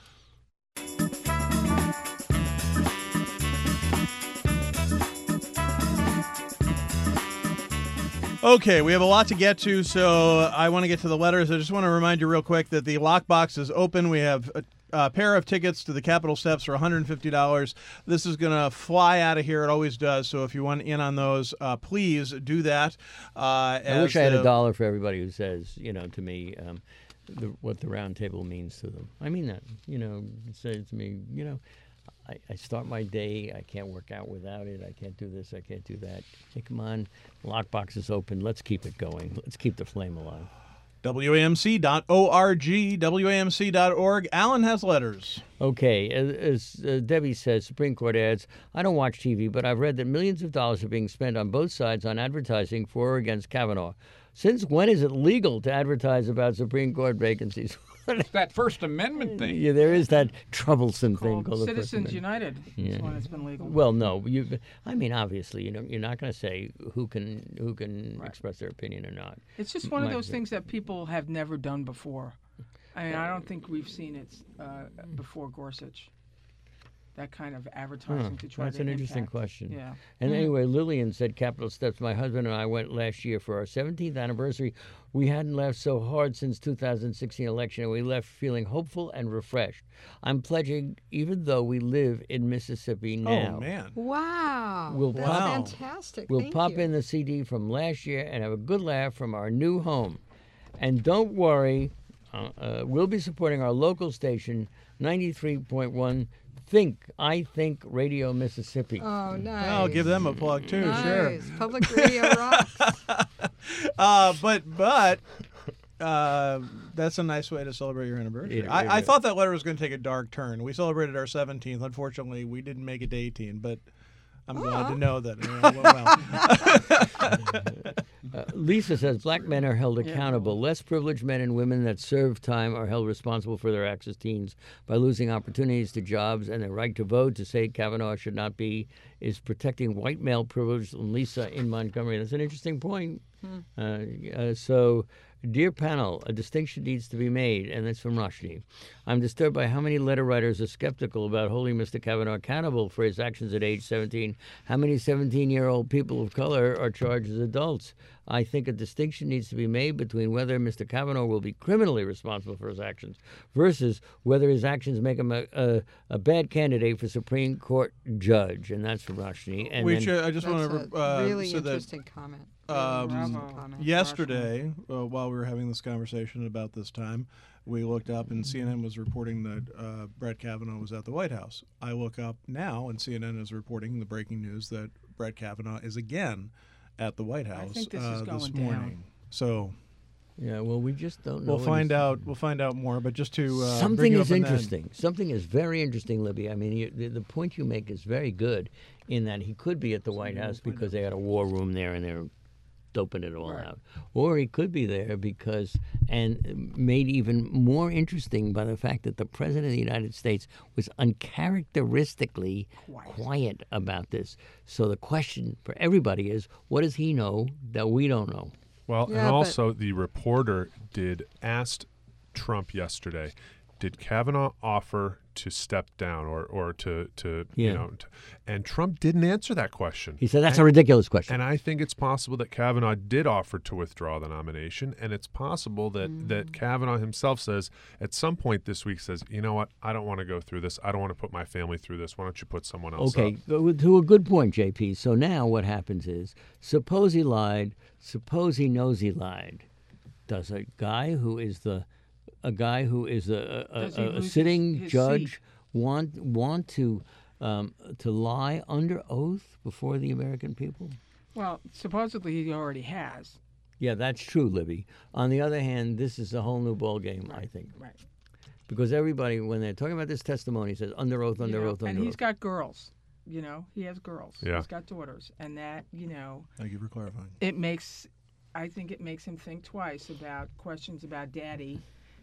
Okay, we have a lot to get to, so I want to get to the letters. I just want to remind you real quick that the lockbox is open. We have a, a pair of tickets to the Capitol steps for one hundred fifty dollars. This is going to fly out of here. It always does. So if you want in on those, uh, please do that. Uh, I wish as I had the- a dollar for everybody who says, you know, to me, um, the, what the round table means to them. I mean that. You know, say to me, you know, I, I start my day, I can't work out without it, I can't do this, I can't do that. Hey, come on, lockbox is open, let's keep it going, let's keep the flame alive. W A M C dot org, W A M C dot org. Alan has letters. Okay, as, as uh, Debbie says, Supreme Court adds, I don't watch T V, but I've read that millions of dollars are being spent on both sides on advertising for or against Kavanaugh. Since when is it legal to advertise about Supreme Court vacancies? It's that First Amendment thing. Yeah, there is that troublesome thing Called called the First Citizens Amendment. United. Yeah. Is when it's been legal. Well, no, you. I mean, obviously, you know, you're not going to say who can who can Right. express their opinion or not. It's just one of Might those be. things that people have never done before. I mean, I don't think we've seen it uh, before Gorsuch. That kind of advertising Huh, to try that's to an interesting impact. question. Yeah. And anyway, Lillian said, Capitol Steps, my husband and I went last year for our seventeenth anniversary. We hadn't laughed so hard since two thousand sixteen election, and we left feeling hopeful and refreshed. I'm pledging, even though we live in Mississippi now. Oh, man. Wow. We'll That's pop- fantastic. We'll Thank pop you. in the C D from last year and have a good laugh from our new home. And don't worry, uh, uh, we'll be supporting our local station, ninety-three point one Think, I Think Radio Mississippi. Oh, nice. I'll give them a plug, too, sure. Nice. Public radio rocks. Uh, but but uh, that's a nice way to celebrate your anniversary. It- it I, I is. thought that letter was going to take a dark turn. We celebrated our seventeenth. Unfortunately, we didn't make it to eighteen, but I'm glad to know that. You know, it went well. Uh, Lisa says black men are held accountable. Less privileged men and women that serve time are held responsible for their acts as teens by losing opportunities to jobs and their right to vote. To say Kavanaugh should not be is protecting white male privilege. And Lisa in Montgomery. That's an interesting point. Uh, uh, so, dear panel, a distinction needs to be made, and that's from Rushdie. I'm disturbed by how many letter writers are skeptical about holding Mister Kavanaugh accountable for his actions at age seventeen. How many seventeen-year-old people of color are charged as adults? I think a distinction needs to be made between whether Mister Kavanaugh will be criminally responsible for his actions versus whether his actions make him a, a, a bad candidate for Supreme Court judge, and that's from Rushdie. And We then- should, I just That's want to a uh, really so that interesting comment. Really um, interesting Bravo. comment. yesterday, uh, while we were having this conversation about this time, we looked up and C N N was reporting that uh, Brett Kavanaugh was at the White House. I look up now and C N N is reporting the breaking news that Brett Kavanaugh is again at the White House think this is uh, this going down. morning. So yeah, well, we just don't know. we'll find anything. out. We'll find out more. But just to uh, bring Something you is up on that- interesting. Something is very interesting, Libby. I mean, you, the, the point you make is very good in that he could be at the White House because they had a war room there and they're doping it all out. Or he could be there because, and made even more interesting by the fact that the President of the United States was uncharacteristically Quiet. quiet about this. So the question for everybody is, what does he know that we don't know? Well, Yeah, and but- also the reporter did asked Trump yesterday, did Kavanaugh offer to step down or, or to, to Yeah. you know, to, and Trump didn't answer that question. He said that's and, a ridiculous question. And I think it's possible that Kavanaugh did offer to withdraw the nomination, and it's possible that, Mm. that Kavanaugh himself says at some point this week says, you know what, I don't want to go through this. I don't want to put my family through this. Why don't you put someone else Okay, up? go- to a good point, J P. So now what happens is, suppose he lied, suppose he knows he lied. Does a guy who is the a guy who is a, a, Does he a, a lose his- sitting his judge seat? want want to um, to lie under oath before the American people? Well, supposedly he already has. Yeah, that's true, Libby. On the other hand, this is a whole new ball game, I think, Right. because everybody, when they're talking about this testimony, says under oath, You under know, oath, under and oath. he's got girls. You know, he has girls. Yeah. He's got daughters, and that you know, Thank you for clarifying. it makes. I think it makes him think twice about questions about daddy,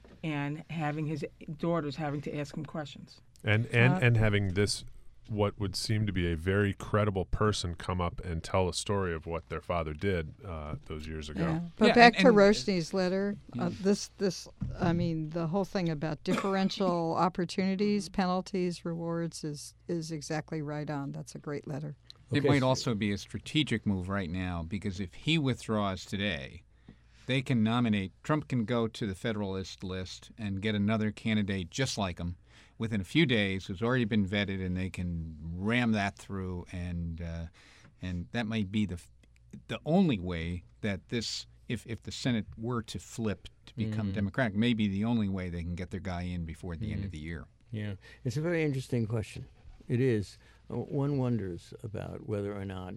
and having his daughters having to ask him questions. And and, Uh, and having this, what would seem to be a very credible person come up and tell a story of what their father did uh, those years ago. Yeah. But Yeah, back and- to and- Roshni's letter, uh, this, this, I mean, the whole thing about differential opportunities, penalties, rewards is, is exactly right on. That's a great letter. It Okay, might so- also be a strategic move right now because if he withdraws today, they can nominate, Trump can go to the Federalist list and get another candidate just like him within a few days who's already been vetted, and they can ram that through. And uh, and that might be the f- the only way that this, if, if the Senate were to flip to become Democratic, maybe the only way they can get their guy in before the end of the year. Yeah, it's a very interesting question. It is. Uh, One wonders about whether or not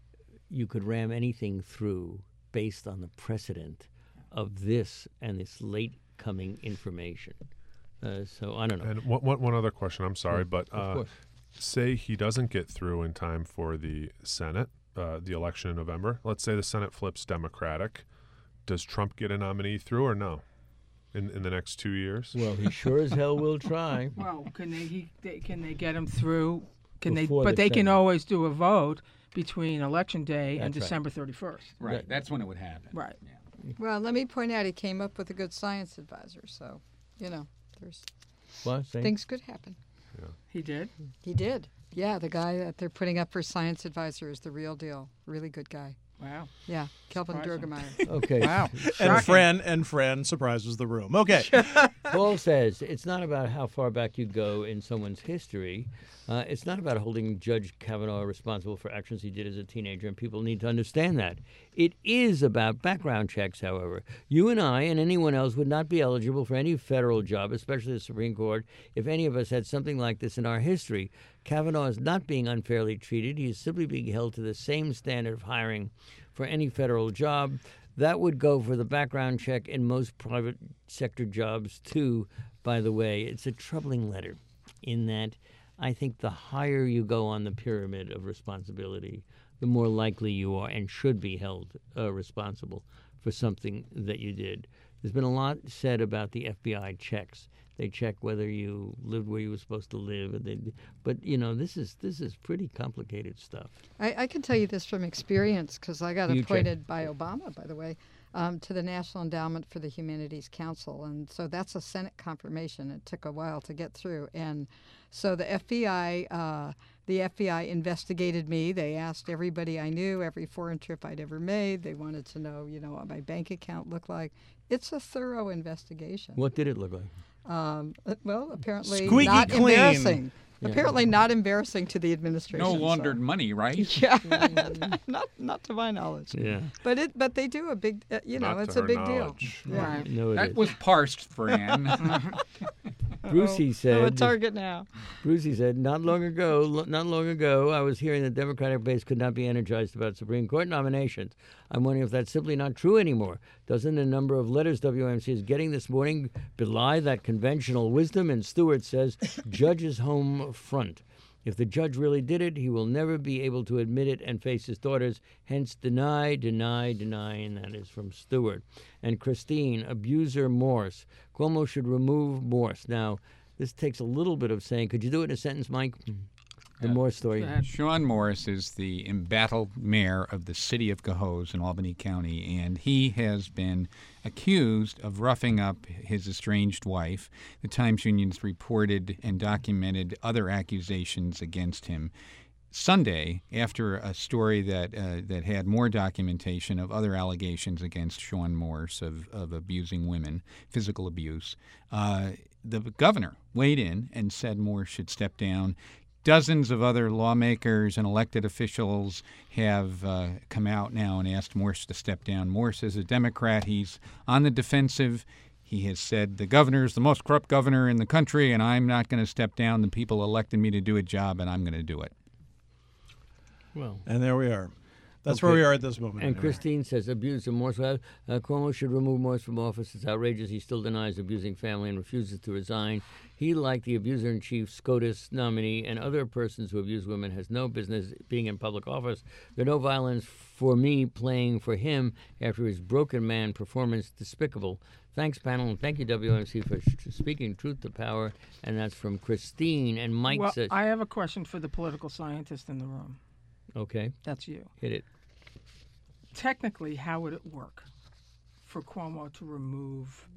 you could ram anything through based on the precedent of this and this late coming information. Uh, so I don't know. And one, one, one other question, I'm sorry, Yeah, but of uh, course. say he doesn't get through in time for the Senate, uh, the election in November. Let's say the Senate flips Democratic. Does Trump get a nominee through or no in, in the next two years? Well, he sure as hell will try. Well, can they, he, they can they get him through? Can Before they? But the they can Senate. always do a vote between election day and That's right. December thirty-first. Right. That- That's when it would happen. Right. Well, let me point out he came up with a good science advisor, so, you know, there's What? Say? things could happen. He did. He did. Yeah, the guy that they're putting up for science advisor is the real deal. Really good guy. Wow. Yeah, Kelvin Surprising. Durgemeyer. Okay. Wow. And Shocking. friend and friend surprises the room. Okay. Paul says it's not about how far back you go in someone's history. Uh, it's not about holding Judge Kavanaugh responsible for actions he did as a teenager, and people need to understand that. It is about background checks, however. You and I and anyone else would not be eligible for any federal job, especially the Supreme Court, if any of us had something like this in our history. Kavanaugh is not being unfairly treated. He is simply being held to the same standard of hiring for any federal job. That would go for the background check in most private sector jobs, too, by the way. It's a troubling letter in that I think the higher you go on the pyramid of responsibility, the more likely you are and should be held uh, responsible for something that you did. There's been a lot said about the F B I checks. They check whether you lived where you were supposed to live, and they, but you know this is this is pretty complicated stuff. I, I can tell you this from experience because I got You check. appointed by Obama, by the way, um, to the National Endowment for the Humanities Council, and so that's a Senate confirmation. It took a while to get through, and so the F B I, uh, the F B I investigated me. They asked everybody I knew, every foreign trip I'd ever made. They wanted to know, you know, what my bank account looked like. It's a thorough investigation. What did it look like? Um, uh, well, apparently Squeaky not clean. embarrassing. Yeah. Apparently not embarrassing to the administration. No so- laundered money, right? Yeah, not not to my knowledge. Yeah. But it but they do a big uh, you know Not it's to a her big knowledge. deal. Yeah. Right. No, it That is. was parsed, Fran. Brucey I'm a said. target now. Brucey said, not long ago, lo- not long ago, I was hearing the Democratic base could not be energized about Supreme Court nominations. I'm wondering if that's simply not true anymore. Doesn't the number of letters W M C is getting this morning belie that conventional wisdom? And Stewart says, judge's home front. If the judge really did it, he will never be able to admit it and face his daughters. Hence, deny, deny, deny. And that is from Stewart. And Christine, abuser Morse. Cuomo should remove Morse. Now, this takes a little bit of saying. Could you do it in a sentence, Mike? the Moore story. Go ahead. Sean Morris is the embattled mayor of the city of Cohoes in Albany County, and he has been accused of roughing up his estranged wife. The Times Union's reported and documented other accusations against him. Sunday, after a story that uh, that had more documentation of other allegations against Sean Morse of, of abusing women, physical abuse, uh, the governor weighed in and said Morse should step down. Dozens of other lawmakers and elected officials have uh, come out now and asked Morse to step down. Morse is a Democrat. He's on the defensive. He has said the governor is the most corrupt governor in the country, and I'm not going to step down. The people elected me to do a job, and I'm going to do it. Well, And there we are. That's Okay. where we are at this moment. and anyway. Christine says abuse of Morse. Well, uh, Cuomo should remove Morse from office. It's outrageous. He still denies abusing family and refuses to resign. He, like the abuser-in-chief SCOTUS nominee and other persons who abuse women, has no business being in public office. There's no violence for me playing for him after his broken man performance. Despicable. Thanks, panel, and thank you, W M C, for sh- speaking truth to power. And that's from Christine. And Mike Well, says, I have a question for the political scientist in the room. okay, That's you. hit it. Technically, how would it work for Cuomo to remove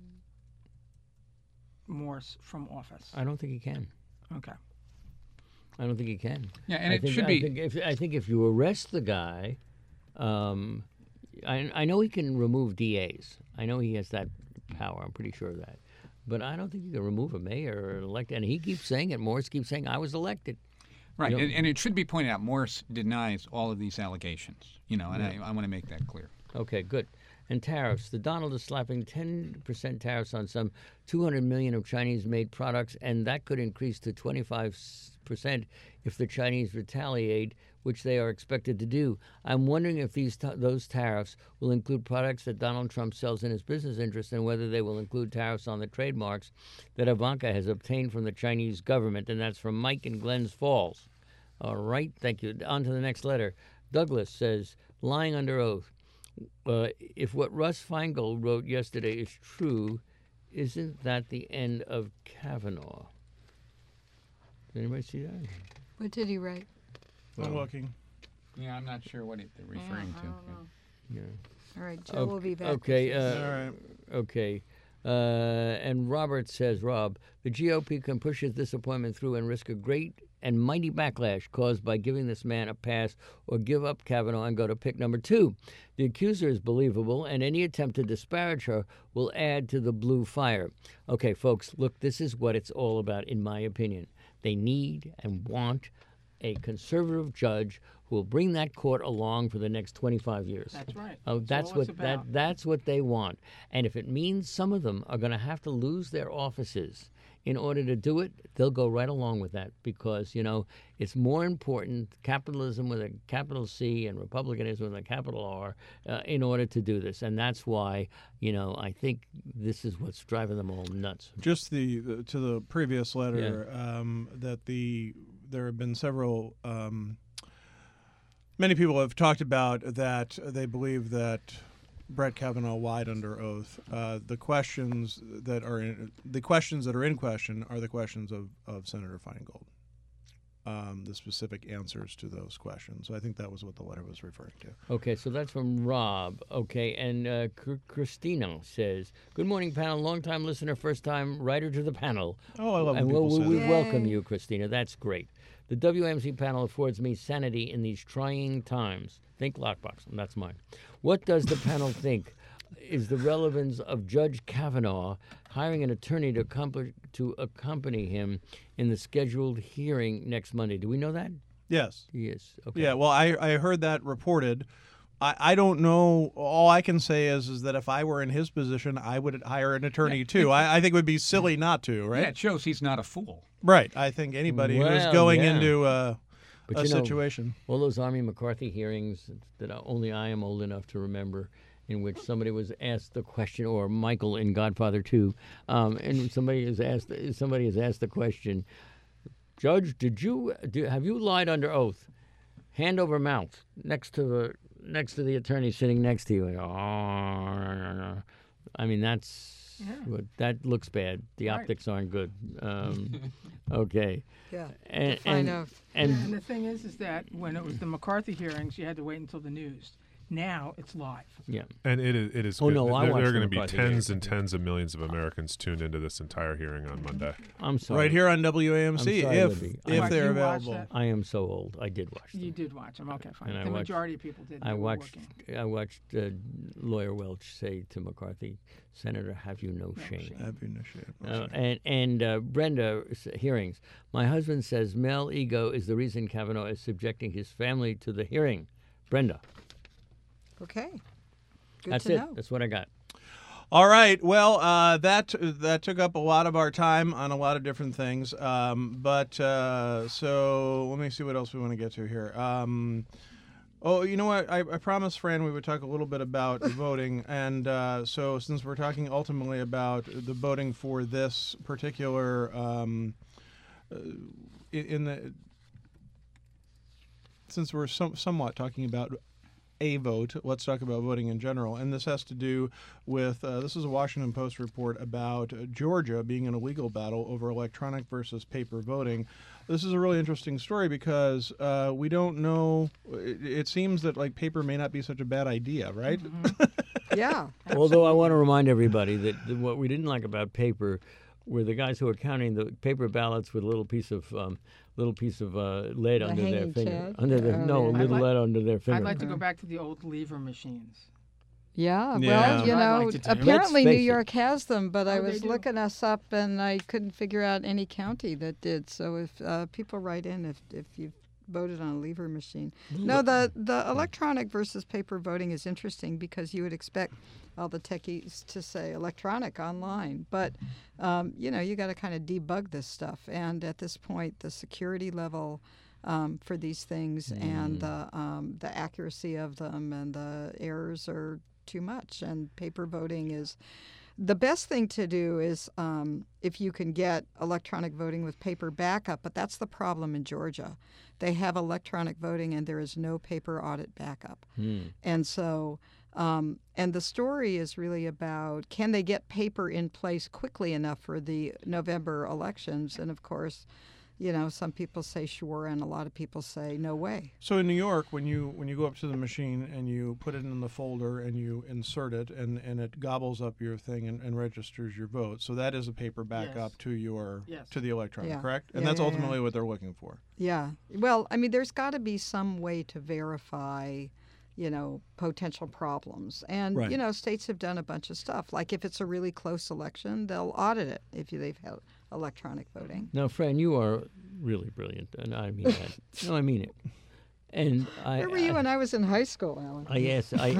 Morse from office? I don't think he can. Okay. I don't think he can. Yeah, and I it think, should I be. Think if, I think if you arrest the guy, um, I, I know he can remove D As. I know he has that power. I'm pretty sure of that. But I don't think you can remove a mayor or elect. And he keeps saying it. Morris keeps saying, I was elected. Right, You know- and, and it should be pointed out, Morse denies all of these allegations. You know, and I, I want to make that clear. Okay, good. And tariffs. The Donald is slapping ten percent tariffs on some two hundred million of Chinese-made products, and that could increase to twenty-five percent if the Chinese retaliate, which they are expected to do. I'm wondering if these t- those tariffs will include products that Donald Trump sells in his business interest, and whether they will include tariffs on the trademarks that Ivanka has obtained from the Chinese government. And that's from Mike in Glens Falls. All right, thank you. On to the next letter. Douglas says, lying under oath. Uh, if what Russ Feingold wrote yesterday is true, isn't that the end of Kavanaugh? Did anybody see that? What did he write? I'm looking. Yeah, I'm not sure what it, they're referring to. Yeah. All right, Joe Okay, will be back. Okay. with this. Uh, All right. Okay. Uh, and Robert says, Rob, the G O P can push his disappointment through and risk a great and mighty backlash caused by giving this man a pass, or give up Kavanaugh and go to pick number two. The accuser is believable, and any attempt to disparage her will add to the blue fire. Okay, folks, look, this is what it's all about, in my opinion. They need and want a conservative judge who will bring that court along for the next twenty-five years. That's right. Oh, That's that's all what it's that about. that's what they want. And if it means some of them are going to have to lose their offices in order to do it, they'll go right along with that, because, you know, it's more important, capitalism with a capital C and republicanism with a capital R, uh, in order to do this. And that's why, you know, I think this is what's driving them all nuts. Just the, the to the previous letter, um, that the there have been several. Um, many people have talked about that they believe that Brett Kavanaugh lied under oath. Uh, the questions that are in, the questions that are in question are the questions of, of Senator Feingold. Um, the specific answers to those questions. So I think that was what the letter was referring to. Okay, so that's from Rob. Okay, and uh, Cr- Christina says, "Good morning, panel. Long-time listener, first-time writer to the panel." Oh, I love when and people we'll, say we that. welcome Yay. you, Christina. That's great. The W M C panel affords me sanity in these trying times. Think lockbox. And that's mine. What does the panel think is the relevance of Judge Kavanaugh hiring an attorney to, accompli- to accompany him in the scheduled hearing next Monday? Do we know that? Yes. Yes. Okay. Yeah, well, I, I heard that reported. I, I don't know. All I can say is is that if I were in his position, I would hire an attorney too. I, I think it would be silly not to, right? Yeah, it shows he's not a fool. Right. I think anybody who's Well, going yeah. into a, But a you know, situation. all those Army McCarthy hearings that only I am old enough to remember, in which somebody was asked the question, or Michael in Godfather two, um, and somebody is asked somebody has asked the question, Judge, did you do, have you lied under oath? Hand over mouth, next to the next to the attorney sitting next to you. Like, oh, I mean, that's But that looks bad. The Right. optics aren't good. Um, okay. Yeah. And, to find and, out. and And the thing is, is that when it was the McCarthy hearings, you had to wait until the news. Now it's live. yeah. And it is, it is Oh, good. no, I there, watched there are the going to be McCarthy tens hearings. and tens of millions of Americans tuned into this entire hearing on Monday. I'm sorry. Right here on W A M C, I'm sorry, if Libby. if I- they're You watched available. that? I am so old. I did watch them. You did watch them. Okay, fine. And I The watched- majority of people did. I They were watched. working. I watched uh, Lawyer Welch say to McCarthy, "Senator, have you no, No shame?" shame. That'd be no shame. Uh, and and uh, Brenda s- hearings. My husband says male ego is the reason Kavanaugh is subjecting his family to the hearing. Brenda, Okay. Good that's to it. know. That's what I got. All right. Well, uh, that that took up a lot of our time on a lot of different things. Um, but uh, so let me see what else we want to get to here. Um, oh, you know what? I, I promised Fran we would talk a little bit about voting, and uh, so since we're talking ultimately about the voting for this particular um, uh, in, in the since we're some, somewhat talking about a vote, let's talk about voting in general. And this has to do with, uh, this is a Washington Post report about uh, Georgia being in a legal battle over electronic versus paper voting. This is a really interesting story because uh, we don't know, it, it seems that like paper may not be such a bad idea, right? Yeah. Although I want to remind everybody that, that what we didn't like about paper were the guys who were counting the paper ballots with a little piece of um, little piece of uh, lead The under their hanging finger, chad? under their Oh, no, yeah. a little I'd like- lead under their finger. I'd like to go back to the old lever machines. Yeah, Yeah. well, That's you what I'd know, like to do. apparently Let's New face it. York has them, but I Oh, they was do. looking us up and I couldn't figure out any county that did. So if uh, people write in if if you've voted on a lever machine. No, the the electronic versus paper voting is interesting because you would expect all the techies to say electronic online, but um, you know, you got to kind of debug this stuff. And at this point, the security level um, for these things and the um, the accuracy of them and the errors are too much. And paper voting is the best thing to do is um, if you can get electronic voting with paper backup, but that's the problem in Georgia. They have electronic voting and there is no paper audit backup. Hmm. And so, um, and the story is really about can they get paper in place quickly enough for the November elections? And of course, you know, some people say sure, and a lot of people say no way. So in New York, when you when you go up to the machine and you put it in the folder and you insert it and, and it gobbles up your thing and, and registers your vote, so that is a paper backup Yes. to your Yes. to the electronic, Yeah. correct? And Yeah, that's yeah, yeah. ultimately what they're looking for. Yeah. Well, I mean, there's got to be some way to verify, you know, potential problems. And, Right. you know, states have done a bunch of stuff. Like if it's a really close election, they'll audit it if you, they've had electronic voting. Now, Fran, you are really brilliant, and I mean that. No, I mean it. And I, Where were you I, when I was in high school, Alan? I yes, I,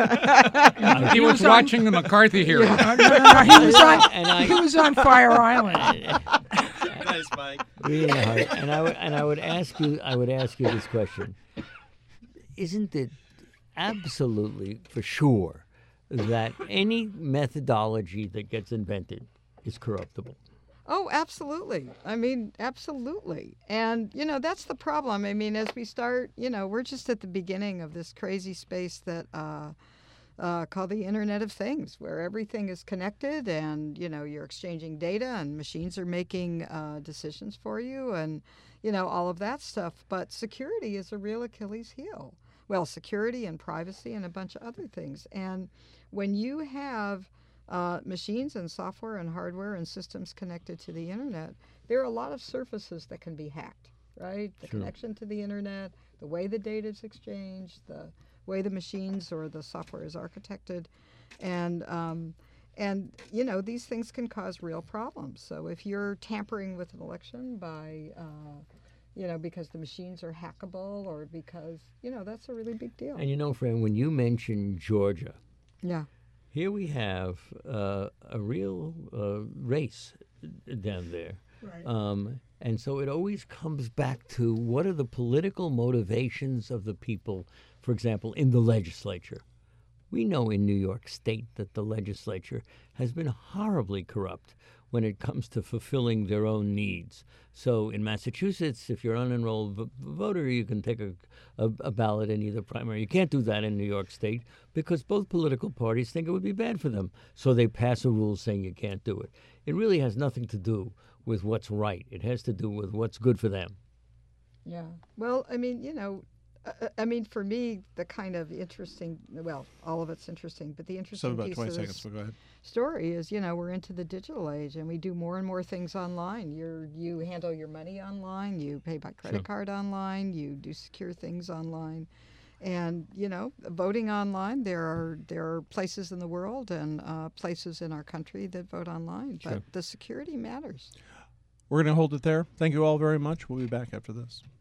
I, He was watching the McCarthy hearing. Uh, no, no, no, he was on. and I, He was on Fire Island. Nice, Mike. We didn't have it. And I would and I would ask you I would ask you this question. Isn't it absolutely for sure that any methodology that gets invented is corruptible? Oh, absolutely. I mean, absolutely. And, you know, that's the problem. I mean, as we start, you know, we're just at the beginning of this crazy space that uh, uh, called the Internet of Things, where everything is connected and, you know, you're exchanging data and machines are making uh, decisions for you and, you know, all of that stuff. But security is a real Achilles heel. Well, security and privacy and a bunch of other things. And when you have Uh, machines and software and hardware and systems connected to the internet, there are a lot of surfaces that can be hacked, right? The Sure. connection to the internet, the way the data is exchanged, the way the machines or the software is architected, and um, and you know these things can cause real problems. So if you're tampering with an election by uh, you know, because the machines are hackable or because, you know, that's a really big deal. And you know, Fran, when you mention Georgia, Yeah. here we have uh, a real uh, race down there. Right. Um, and so it always comes back to what are the political motivations of the people, for example, in the legislature. We know in New York State that the legislature has been horribly corrupt when it comes to fulfilling their own needs. So in Massachusetts, if you're an unenrolled v- voter, you can take a, a, a ballot in either primary. You can't do that in New York State because both political parties think it would be bad for them. So they pass a rule saying you can't do it. It really has nothing to do with what's right. It has to do with what's good for them. Yeah. Well, I mean, you know, uh, I mean, for me, the kind of interesting, well, all of it's interesting, but the So interesting about piece twenty of seconds. this So go ahead. story is, you know, we're into the digital age and we do more and more things online. You're, you handle your money online, you pay by credit Sure. card online, you do secure things online. And, you know, voting online, there are there are places in the world and uh, places in our country that vote online, Sure. but the security matters. We're going to hold it there. Thank you all very much. We'll be back after this.